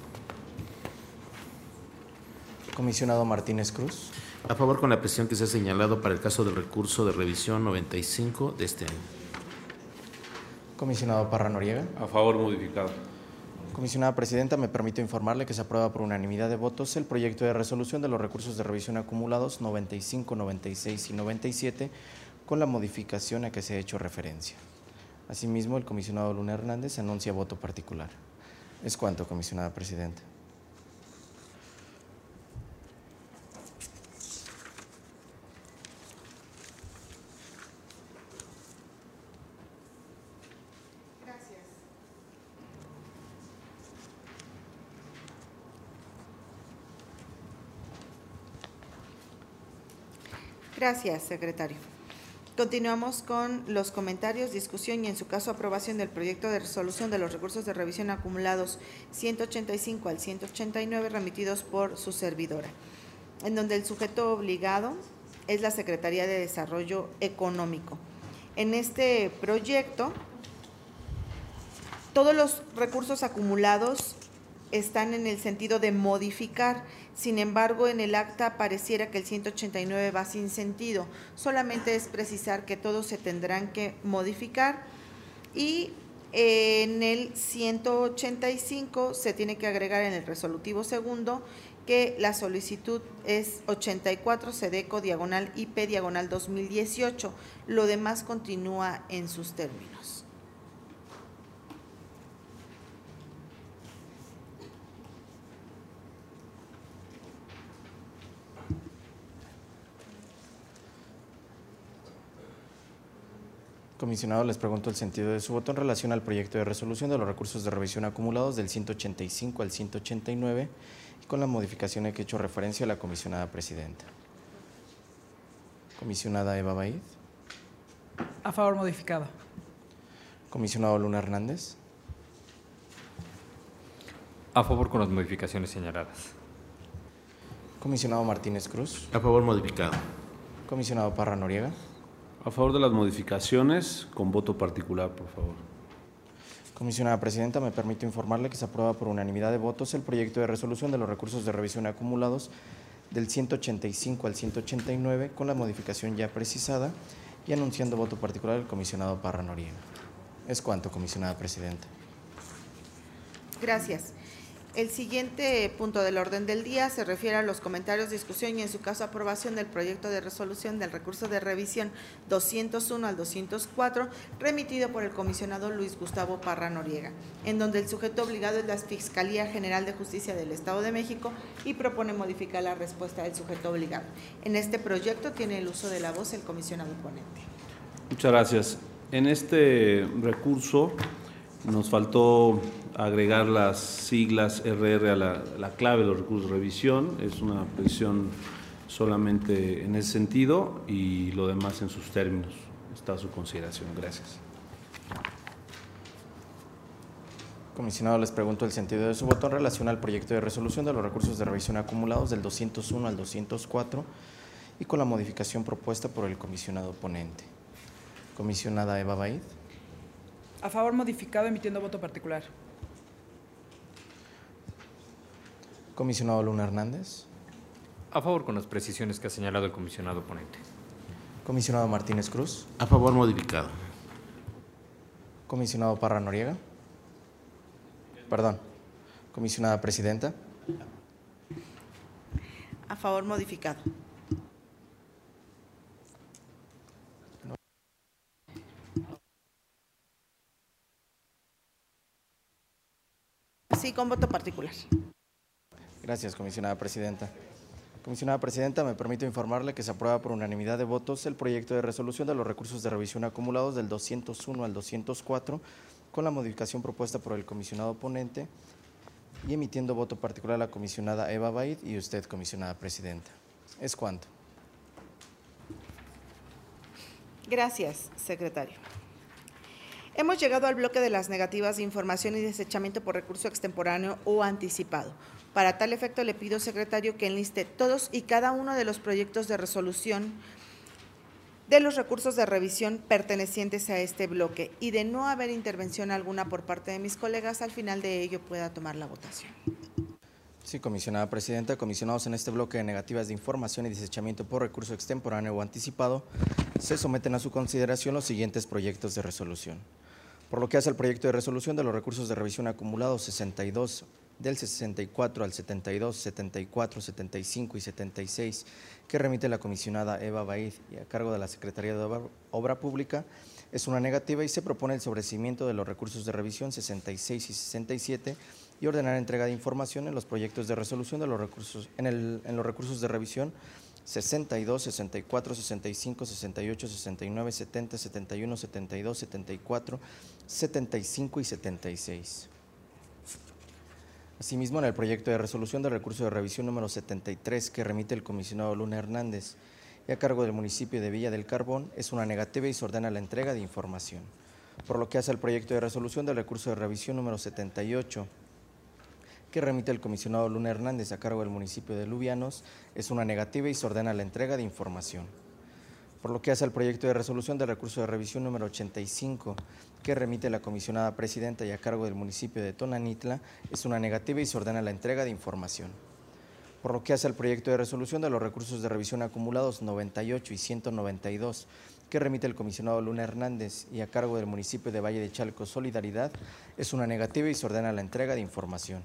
Comisionado Martínez Cruz. A favor con la presión que se ha señalado para el caso del recurso de revisión 95 de este año. Comisionado Parra Noriega. A favor, modificado. Comisionada presidenta, me permito informarle que se aprueba por unanimidad de votos el proyecto de resolución de los recursos de revisión acumulados 95, 96 y 97 con la modificación a que se ha hecho referencia. Asimismo, el comisionado Luna Hernández anuncia voto particular. Es cuanto, comisionada presidenta. Gracias, secretario. Continuamos con los comentarios, discusión y, en su caso, aprobación del proyecto de resolución de los recursos de revisión acumulados 185 al 189 remitidos por su servidora, en donde el sujeto obligado es la Secretaría de Desarrollo Económico. En este proyecto, todos los recursos acumulados están en el sentido de modificar. Sin embargo, en el acta pareciera que el 189 va sin sentido. Solamente es precisar que todos se tendrán que modificar, y en el 185 se tiene que agregar en el resolutivo segundo que la solicitud es 84 Sedeco diagonal IP diagonal 2018. Lo demás continúa en sus términos. Comisionado, les pregunto el sentido de su voto en relación al proyecto de resolución de los recursos de revisión acumulados del 185 al 189 y con la modificación a que he hecho referencia a la comisionada presidenta. Comisionada Eva Baid. A favor, modificado. Comisionado Luna Hernández. A favor con las modificaciones señaladas. Comisionado Martínez Cruz. A favor, modificado. Comisionado Parra Noriega. A favor de las modificaciones, con voto particular, por favor. Comisionada presidenta, me permito informarle que se aprueba por unanimidad de votos el proyecto de resolución de los recursos de revisión acumulados del 185 al 189 con la modificación ya precisada, y anunciando voto particular el comisionado Parra Noriega. Es cuanto, comisionada presidenta. Gracias. El siguiente punto del orden del día se refiere a los comentarios, discusión y, en su caso, aprobación del proyecto de resolución del recurso de revisión 201 al 204, remitido por el comisionado Luis Gustavo Parra Noriega, en donde el sujeto obligado es la Fiscalía General de Justicia del Estado de México y propone modificar la respuesta del sujeto obligado. En este proyecto tiene el uso de la voz el comisionado ponente. Muchas gracias. En este recurso nos faltó agregar las siglas RR a la clave de los recursos de revisión. Es una petición solamente en ese sentido y lo demás en sus términos. Está a su consideración. Gracias. Comisionado, les pregunto el sentido de su voto en relación al proyecto de resolución de los recursos de revisión acumulados del 201 al 204 y con la modificación propuesta por el comisionado ponente. Comisionada Eva Baid. A favor modificado, emitiendo voto particular. Comisionado Luna Hernández. A favor con las precisiones que ha señalado el comisionado ponente. Comisionado Martínez Cruz. A favor modificado. Comisionado Parra Noriega. Perdón. Comisionada presidenta. A favor modificado. Sí, con voto particular. Gracias, comisionada presidenta. Comisionada presidenta, me permito informarle que se aprueba por unanimidad de votos el proyecto de resolución de los recursos de revisión acumulados del 201 al 204 con la modificación propuesta por el comisionado ponente y emitiendo voto particular la comisionada Eva Baid y usted, comisionada presidenta. Es cuanto. Gracias, secretario. Hemos llegado al bloque de las negativas de información y desechamiento por recurso extemporáneo o anticipado. Para tal efecto, le pido, secretario, que enliste todos y cada uno de los proyectos de resolución de los recursos de revisión pertenecientes a este bloque y, de no haber intervención alguna por parte de mis colegas, al final de ello pueda tomar la votación. Sí, comisionada presidenta. Comisionados, en este bloque de negativas de información y desechamiento por recurso extemporáneo o anticipado, se someten a su consideración los siguientes proyectos de resolución. Por lo que hace al proyecto de resolución de los recursos de revisión acumulados 62, del 64 al 72, 74, 75 y 76, que remite la comisionada Eva Baid y a cargo de la Secretaría de Obra Pública, es una negativa y se propone el sobreseimiento de los recursos de revisión 66 y 67 y ordenar entrega de información en los proyectos de resolución de los recursos, en los recursos de revisión 62, 64, 65, 68, 69, 70, 71, 72, 74, 75 y 76. Asimismo, en el proyecto de resolución del recurso de revisión número 73 que remite el comisionado Luna Hernández y a cargo del municipio de Villa del Carbón, es una negativa y se ordena la entrega de información. Por lo que hace al proyecto de resolución del recurso de revisión número 78 que remite el comisionado Luna Hernández a cargo del municipio de Lubianos, es una negativa y se ordena la entrega de información. Por lo que hace al proyecto de resolución del recurso de revisión número 85, que remite la comisionada presidenta y a cargo del municipio de Tonanitla, es una negativa y se ordena la entrega de información. Por lo que hace al proyecto de resolución de los recursos de revisión acumulados 98 y 192, que remite el comisionado Luna Hernández y a cargo del municipio de Valle de Chalco Solidaridad, es una negativa y se ordena la entrega de información.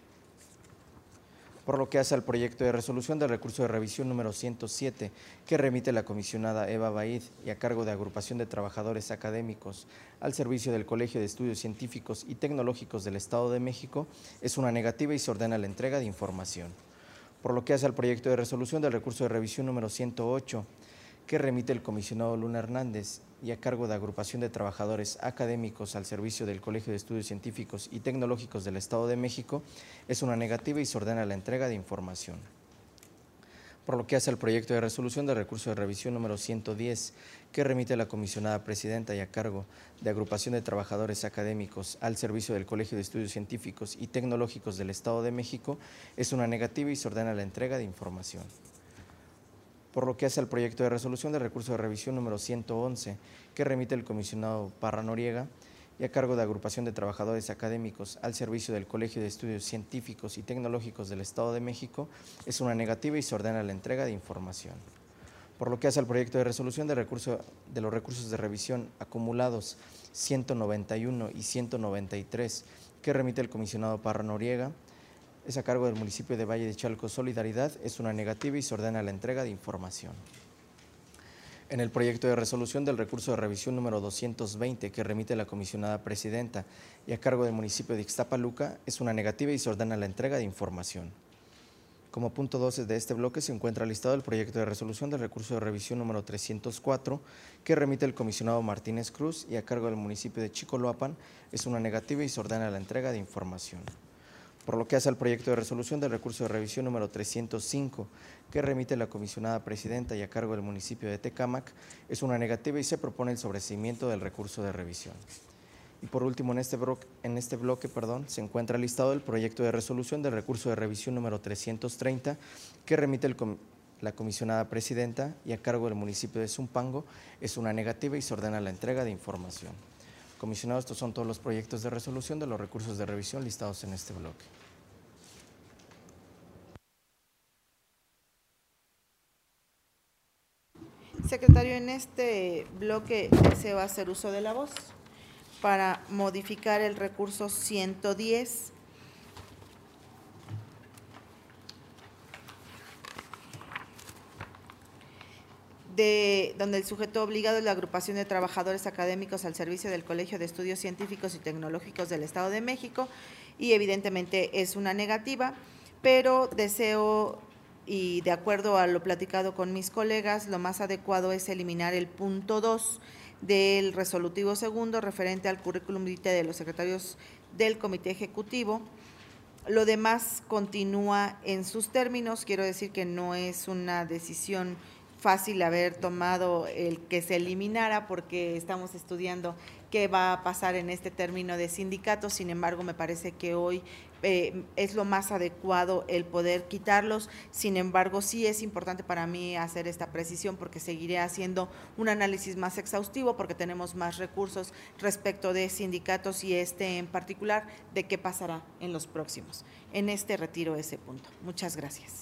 Por lo que hace al proyecto de resolución del recurso de revisión número 107, que remite la comisionada Eva Baid y a cargo de Agrupación de Trabajadores Académicos al servicio del Colegio de Estudios Científicos y Tecnológicos del Estado de México, es una negativa y se ordena la entrega de información. Por lo que hace al proyecto de resolución del recurso de revisión número 108, que remite el comisionado Luna Hernández y a cargo de Agrupación de Trabajadores Académicos al servicio del Colegio de Estudios Científicos y Tecnológicos del Estado de México, es una negativa y se ordena la entrega de información. Por lo que hace al proyecto de resolución del recurso de revisión número 110, que remite la comisionada presidenta y a cargo de Agrupación de Trabajadores Académicos al servicio del Colegio de Estudios Científicos y Tecnológicos del Estado de México, es una negativa y se ordena la entrega de información. Por lo que hace al proyecto de resolución del recurso de revisión número 111, que remite el comisionado Parra Noriega y a cargo de Agrupación de Trabajadores Académicos al servicio del Colegio de Estudios Científicos y Tecnológicos del Estado de México, es una negativa y se ordena la entrega de información. Por lo que hace al proyecto de resolución de los recursos de revisión acumulados 191 y 193 que remite el comisionado Parra Noriega, es a cargo del municipio de Valle de Chalco Solidaridad, es una negativa y se ordena la entrega de información. En el proyecto de resolución del recurso de revisión número 220 que remite la comisionada presidenta y a cargo del municipio de Ixtapaluca, es una negativa y se ordena la entrega de información. Como punto 12 de este bloque se encuentra listado el proyecto de resolución del recurso de revisión número 304 que remite el comisionado Martínez Cruz y a cargo del municipio de Chicoloapan, es una negativa y se ordena la entrega de información. Por lo que hace al proyecto de resolución del recurso de revisión número 305 que remite la comisionada presidenta y a cargo del municipio de Tecámac, es una negativa y se propone el sobreseimiento del recurso de revisión. Y por último, en este bloque, se encuentra listado el proyecto de resolución del recurso de revisión número 330 que remite la comisionada presidenta y a cargo del municipio de Zumpango, es una negativa y se ordena la entrega de información. Comisionado, estos son todos los proyectos de resolución de los recursos de revisión listados en este bloque. Secretario, en este bloque deseo hacer uso de la voz para modificar el recurso 110. Donde el sujeto obligado es la agrupación de trabajadores académicos al servicio del Colegio de Estudios Científicos y Tecnológicos del Estado de México, y evidentemente es una negativa, pero deseo, y de acuerdo a lo platicado con mis colegas, lo más adecuado es eliminar el punto 2 del resolutivo segundo referente al currículum vitae de los secretarios del Comité Ejecutivo. Lo demás continúa en sus términos. Quiero decir que no es una decisión fácil haber tomado el que se eliminara, porque estamos estudiando qué va a pasar en este término de sindicatos. Sin embargo, me parece que hoy es lo más adecuado el poder quitarlos. Sin embargo, sí es importante para mí hacer esta precisión, porque seguiré haciendo un análisis más exhaustivo, porque tenemos más recursos respecto de sindicatos y en particular de qué pasará en los próximos. En este retiro ese punto. Muchas gracias.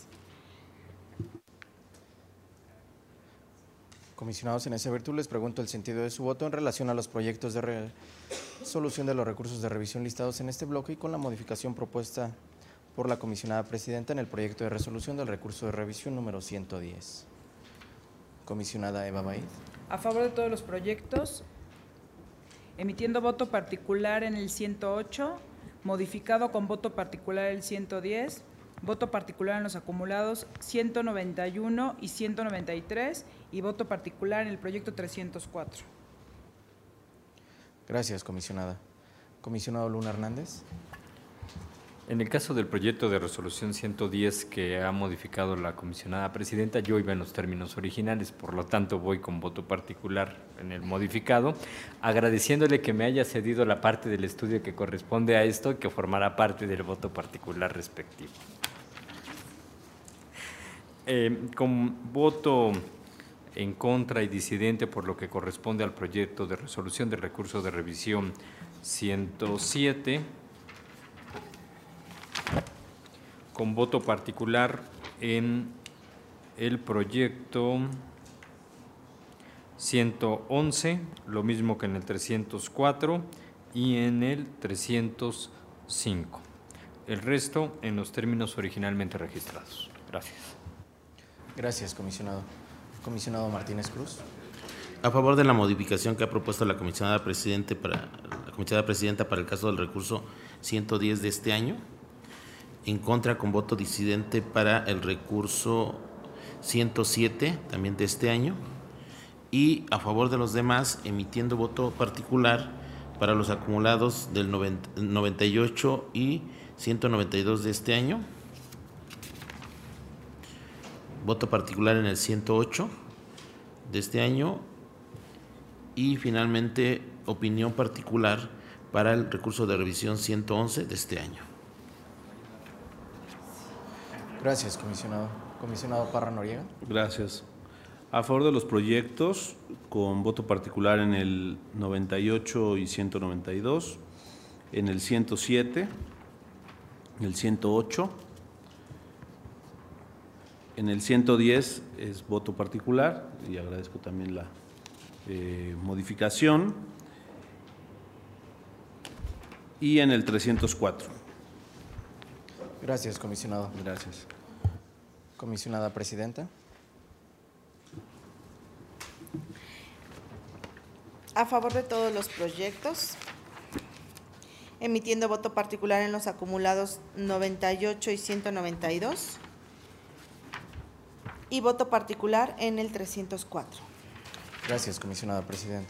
Comisionados, en esa virtud les pregunto el sentido de su voto en relación a los proyectos de resolución de los recursos de revisión listados en este bloque y con la modificación propuesta por la comisionada presidenta en el proyecto de resolución del recurso de revisión número 110. Comisionada Eva Baid. A favor de todos los proyectos, emitiendo voto particular en el 108, modificado con voto particular el 110, voto particular en los acumulados 191 y 193 y voto particular en el proyecto 304. Gracias, comisionada. Comisionado Luna Hernández. En el caso del proyecto de resolución 110 que ha modificado la comisionada presidenta, yo iba en los términos originales, por lo tanto voy con voto particular en el modificado, agradeciéndole que me haya cedido la parte del estudio que corresponde a esto y que formará parte del voto particular respectivo. Con voto en contra y disidente por lo que corresponde al proyecto de resolución de recurso de revisión 107, con voto particular en el proyecto 111, lo mismo que en el 304 y en el 305. El resto en los términos originalmente registrados. Gracias. Gracias, comisionado. Comisionado Martínez Cruz. A favor de la modificación que ha propuesto la comisionada presidenta para el caso del recurso 110 de este año. En contra, con voto disidente para el recurso 107, también de este año. Y a favor de los demás, emitiendo voto particular para los acumulados del 98 y 192 de este año. Voto particular en el 108 de este año. Y finalmente, opinión particular para el recurso de revisión 111 de este año. Gracias, comisionado. Comisionado Parra Noriega. Gracias. A favor de los proyectos, con voto particular en el 98 y 192, en el 107, en el 108, En el 110 es voto particular y agradezco también la modificación. Y en el 304. Gracias, comisionado. Gracias. Comisionada presidenta. A favor de todos los proyectos, emitiendo voto particular en los acumulados 98 y 192 y voto particular en el 304. Gracias, comisionada presidenta.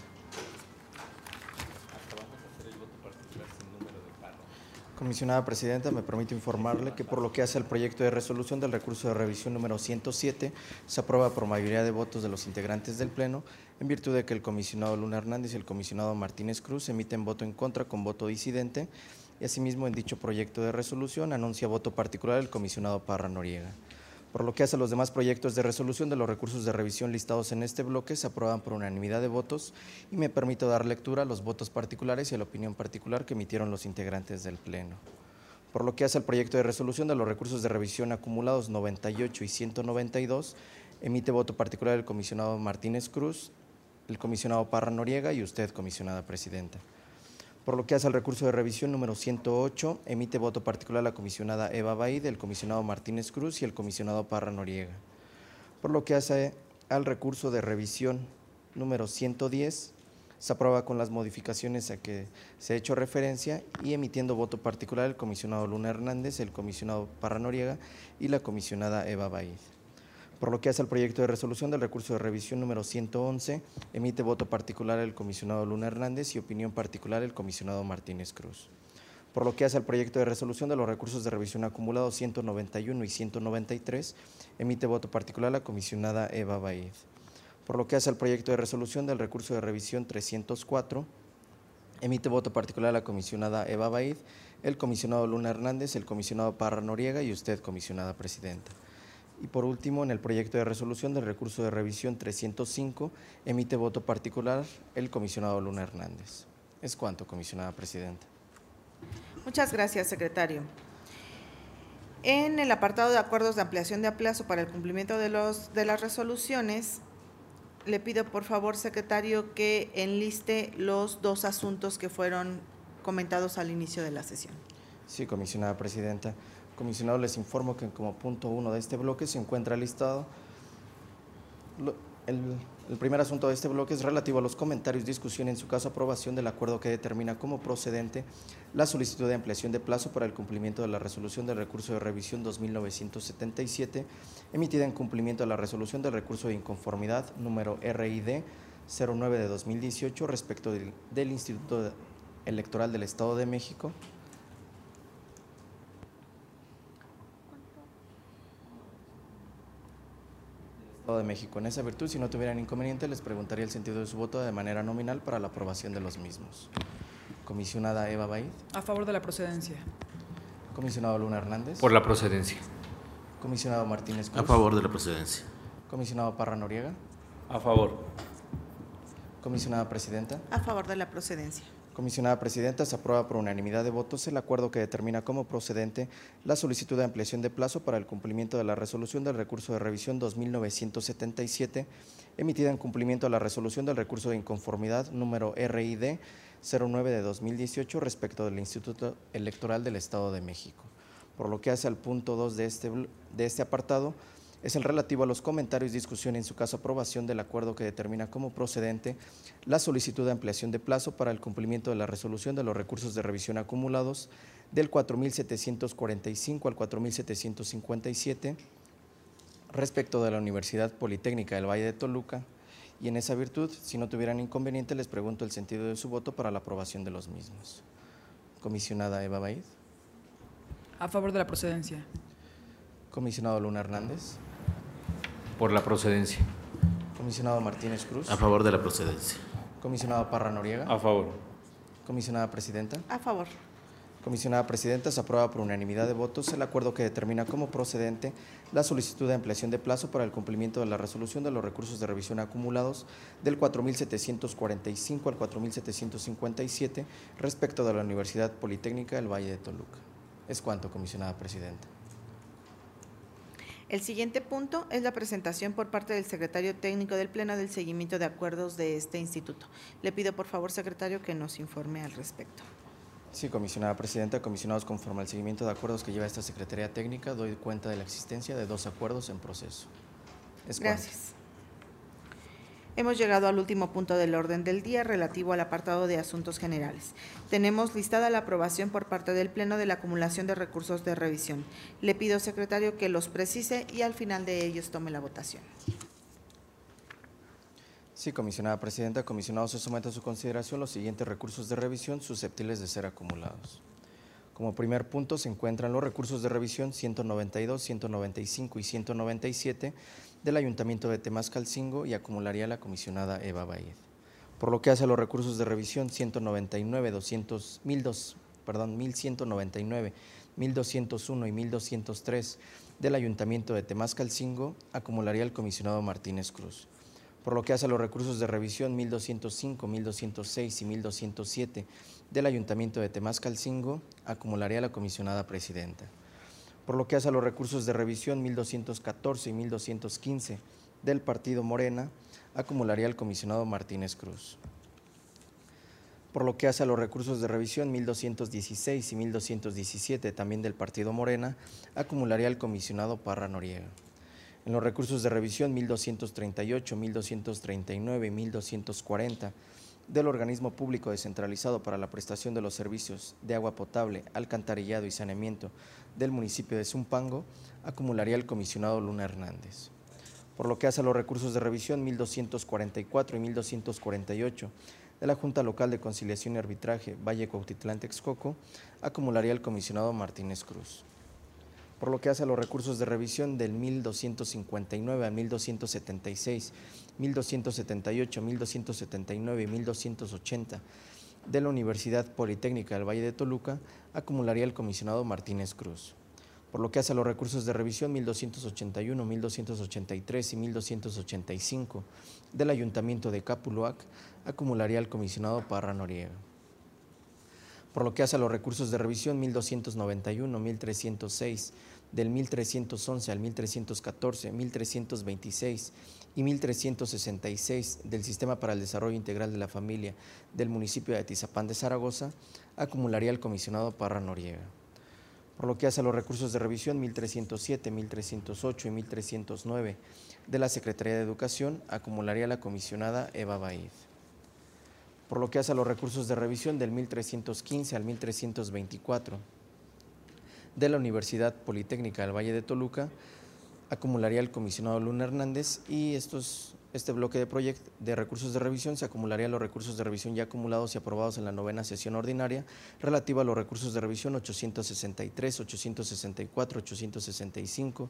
Comisionada presidenta, me permito informarle que por lo que hace al proyecto de resolución del recurso de revisión número 107, se aprueba por mayoría de votos de los integrantes del Pleno, en virtud de que el comisionado Luna Hernández y el comisionado Martínez Cruz emiten voto en contra con voto disidente, y asimismo en dicho proyecto de resolución anuncia voto particular el comisionado Parra Noriega. Por lo que hace a los demás proyectos de resolución de los recursos de revisión listados en este bloque, se aprueban por unanimidad de votos y me permito dar lectura a los votos particulares y a la opinión particular que emitieron los integrantes del Pleno. Por lo que hace al proyecto de resolución de los recursos de revisión acumulados 98 y 192, emite voto particular el comisionado Martínez Cruz, el comisionado Parra Noriega y usted, comisionada presidenta. Por lo que hace al recurso de revisión número 108, emite voto particular la comisionada Eva Baid, el comisionado Martínez Cruz y el comisionado Parra Noriega. Por lo que hace al recurso de revisión número 110, se aprueba con las modificaciones a que se ha hecho referencia y emitiendo voto particular el comisionado Luna Hernández, el comisionado Parra Noriega y la comisionada Eva Baid. Por lo que hace al proyecto de resolución del recurso de revisión número 111, emite voto particular el comisionado Luna Hernández y opinión particular el comisionado Martínez Cruz. Por lo que hace al proyecto de resolución de los recursos de revisión acumulados 191 y 193, emite voto particular la comisionada Eva Baid. Por lo que hace al proyecto de resolución del recurso de revisión 304, emite voto particular la comisionada Eva Baid, el comisionado Luna Hernández, el comisionado Parra Noriega y usted, comisionada presidenta. Y por último, en el proyecto de resolución del recurso de revisión 305, emite voto particular el comisionado Luna Hernández. Es cuanto, comisionada presidenta. Muchas gracias, secretario. En el apartado de acuerdos de ampliación de plazo para el cumplimiento de las resoluciones, le pido por favor, secretario, que enliste los dos asuntos que fueron comentados al inicio de la sesión. Sí, comisionada presidenta. Comisionado, les informo que como punto 1 de este bloque se encuentra listado. El primer asunto de este bloque es relativo a los comentarios, discusión, en su caso aprobación del acuerdo que determina como procedente la solicitud de ampliación de plazo para el cumplimiento de la resolución del recurso de revisión 2977, emitida en cumplimiento de la resolución del recurso de inconformidad número RID 09 de 2018 respecto del Instituto Electoral del Estado de México, de México. En esa virtud, si no tuvieran inconveniente, les preguntaría el sentido de su voto de manera nominal para la aprobación de los mismos. Comisionada Eva Baid. A favor de la procedencia. Comisionado Luna Hernández. Por la procedencia. Comisionado Martínez Cruz. A favor de la procedencia. Comisionado Parra Noriega. A favor. Comisionada presidenta. A favor de la procedencia. Comisionada presidenta, se aprueba por unanimidad de votos el acuerdo que determina como procedente la solicitud de ampliación de plazo para el cumplimiento de la resolución del recurso de revisión 2977, emitida en cumplimiento de la resolución del recurso de inconformidad número RID 09 de 2018 respecto del Instituto Electoral del Estado de México. Por lo que hace al punto 2 de este apartado, es el relativo a los comentarios, discusión, en su caso aprobación del acuerdo que determina como procedente la solicitud de ampliación de plazo para el cumplimiento de la resolución de los recursos de revisión acumulados del 4745 al 4757 respecto de la Universidad Politécnica del Valle de Toluca, y en esa virtud, si no tuvieran inconveniente, les pregunto el sentido de su voto para la aprobación de los mismos. Comisionada Eva Baid. A favor de la procedencia. Comisionado Luna Hernández. Por la procedencia. Comisionado Martínez Cruz. A favor de la procedencia. Comisionado Parra Noriega. A favor. Comisionada presidenta. A favor. Comisionada presidenta, se aprueba por unanimidad de votos el acuerdo que determina como procedente la solicitud de ampliación de plazo para el cumplimiento de la resolución de los recursos de revisión acumulados del 4745 al 4757 respecto de la Universidad Politécnica del Valle de Toluca. Es cuanto, comisionada presidenta. El siguiente punto es la presentación por parte del secretario técnico del Pleno del seguimiento de acuerdos de este instituto. Le pido por favor, secretario, que nos informe al respecto. Sí, comisionada presidenta, comisionados, conforme al seguimiento de acuerdos que lleva esta Secretaría Técnica, doy cuenta de la existencia de 2 acuerdos en proceso. Es cuanto. Gracias. Hemos llegado al último punto del orden del día relativo al apartado de asuntos generales. Tenemos listada la aprobación por parte del Pleno de la acumulación de recursos de revisión. Le pido, secretario, que los precise y al final de ellos tome la votación. Sí, comisionada presidenta, comisionados, se somete a su consideración los siguientes recursos de revisión susceptibles de ser acumulados. Como primer punto se encuentran los recursos de revisión 192, 195 y 197 del Ayuntamiento de Temascalcingo y acumularía la comisionada Eva Baid. Por lo que hace a los recursos de revisión 199, 1199, 1201 y 1203 del Ayuntamiento de Temascalcingo, acumularía el comisionado Martínez Cruz. Por lo que hace a los recursos de revisión 1205, 1206 y 1207 del Ayuntamiento de Temascalcingo, acumularía la comisionada presidenta. Por lo que hace a los recursos de revisión 1214 y 1215 del Partido Morena, acumularía el comisionado Martínez Cruz. Por lo que hace a los recursos de revisión 1216 y 1217 también del Partido Morena, acumularía el comisionado Parra Noriega. En los recursos de revisión 1238, 1239 y 1240 del Organismo Público Descentralizado para la Prestación de los Servicios de Agua Potable, Alcantarillado y Saneamiento del municipio de Zumpango, acumularía el comisionado Luna Hernández. Por lo que hace a los recursos de revisión 1244 y 1248 de la Junta Local de Conciliación y Arbitraje Valle Cuautitlán Texcoco, acumularía el comisionado Martínez Cruz. Por lo que hace a los recursos de revisión del 1259 a 1276, 1278, 1279 y 1280 de la Universidad Politécnica del Valle de Toluca, acumularía el comisionado Martínez Cruz. Por lo que hace a los recursos de revisión 1281, 1283 y 1285 del Ayuntamiento de Capuluac, acumularía el comisionado Parra Noriega. Por lo que hace a los recursos de revisión 1291, 1306, del 1311 al 1314, 1326 y 1366 del Sistema para el Desarrollo Integral de la Familia del municipio de Atizapán de Zaragoza, acumularía el comisionado Parra Noriega. Por lo que hace a los recursos de revisión 1307, 1308 y 1309 de la Secretaría de Educación, acumularía la comisionada Eva Baid. Por lo que hace a los recursos de revisión del 1315 al 1324 de la Universidad Politécnica del Valle de Toluca, acumularía el comisionado Luna Hernández y este bloque de recursos de revisión se acumularía los recursos de revisión ya acumulados y aprobados en la 9ª sesión ordinaria relativa a los recursos de revisión 863, 864, 865,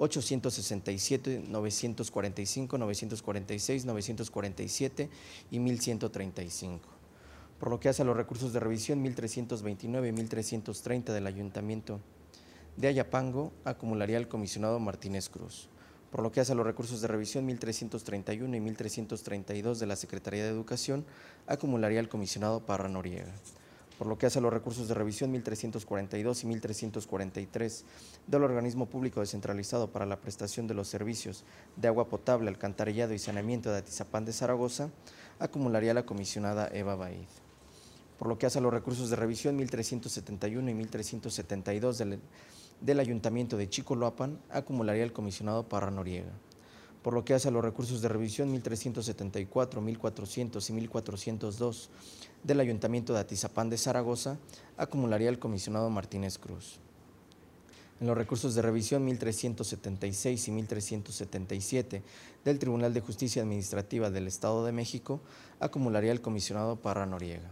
867, 945, 946, 947 y 1135. Por lo que hace a los recursos de revisión 1329 y 1330 del Ayuntamiento de Ayapango, acumularía el comisionado Martínez Cruz. Por lo que hace a los recursos de revisión 1331 y 1332 de la Secretaría de Educación, acumularía el comisionado Parra Noriega. Por lo que hace a los recursos de revisión 1342 y 1343 del Organismo Público Descentralizado para la Prestación de los Servicios de Agua Potable, Alcantarillado y Saneamiento de Atizapán de Zaragoza, acumularía la comisionada Eva Baid. Por lo que hace a los recursos de revisión 1371 y 1372 del Ayuntamiento de Chicoloapan, acumularía el comisionado Parra Noriega. Por lo que hace a los recursos de revisión 1374, 1400 y 1402 del Ayuntamiento de Atizapán de Zaragoza, acumularía el comisionado Martínez Cruz. En los recursos de revisión 1376 y 1377 del Tribunal de Justicia Administrativa del Estado de México, acumularía el comisionado Parra Noriega.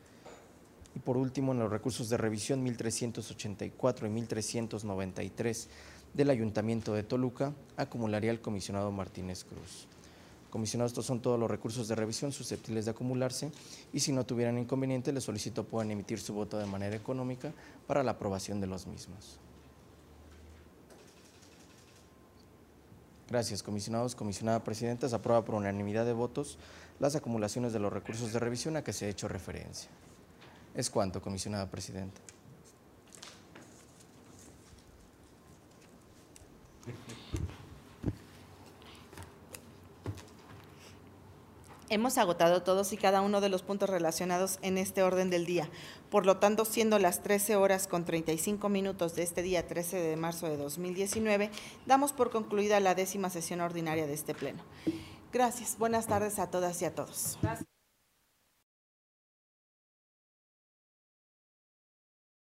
Y por último, en los recursos de revisión 1384 y 1393 del Ayuntamiento de Toluca, acumularía el comisionado Martínez Cruz. Comisionado, estos son todos los recursos de revisión susceptibles de acumularse y si no tuvieran inconveniente, les solicito puedan emitir su voto de manera económica para la aprobación de los mismos. Gracias, comisionados. Comisionada presidenta, se aprueba por unanimidad de votos las acumulaciones de los recursos de revisión a que se ha hecho referencia. Es cuanto, comisionada presidenta. Hemos agotado todos y cada uno de los puntos relacionados en este orden del día. Por lo tanto, siendo las 13 horas con 35 minutos de este día 13 de marzo de 2019, damos por concluida la 10ª sesión ordinaria de este Pleno. Gracias. Buenas tardes a todas y a todos. Gracias.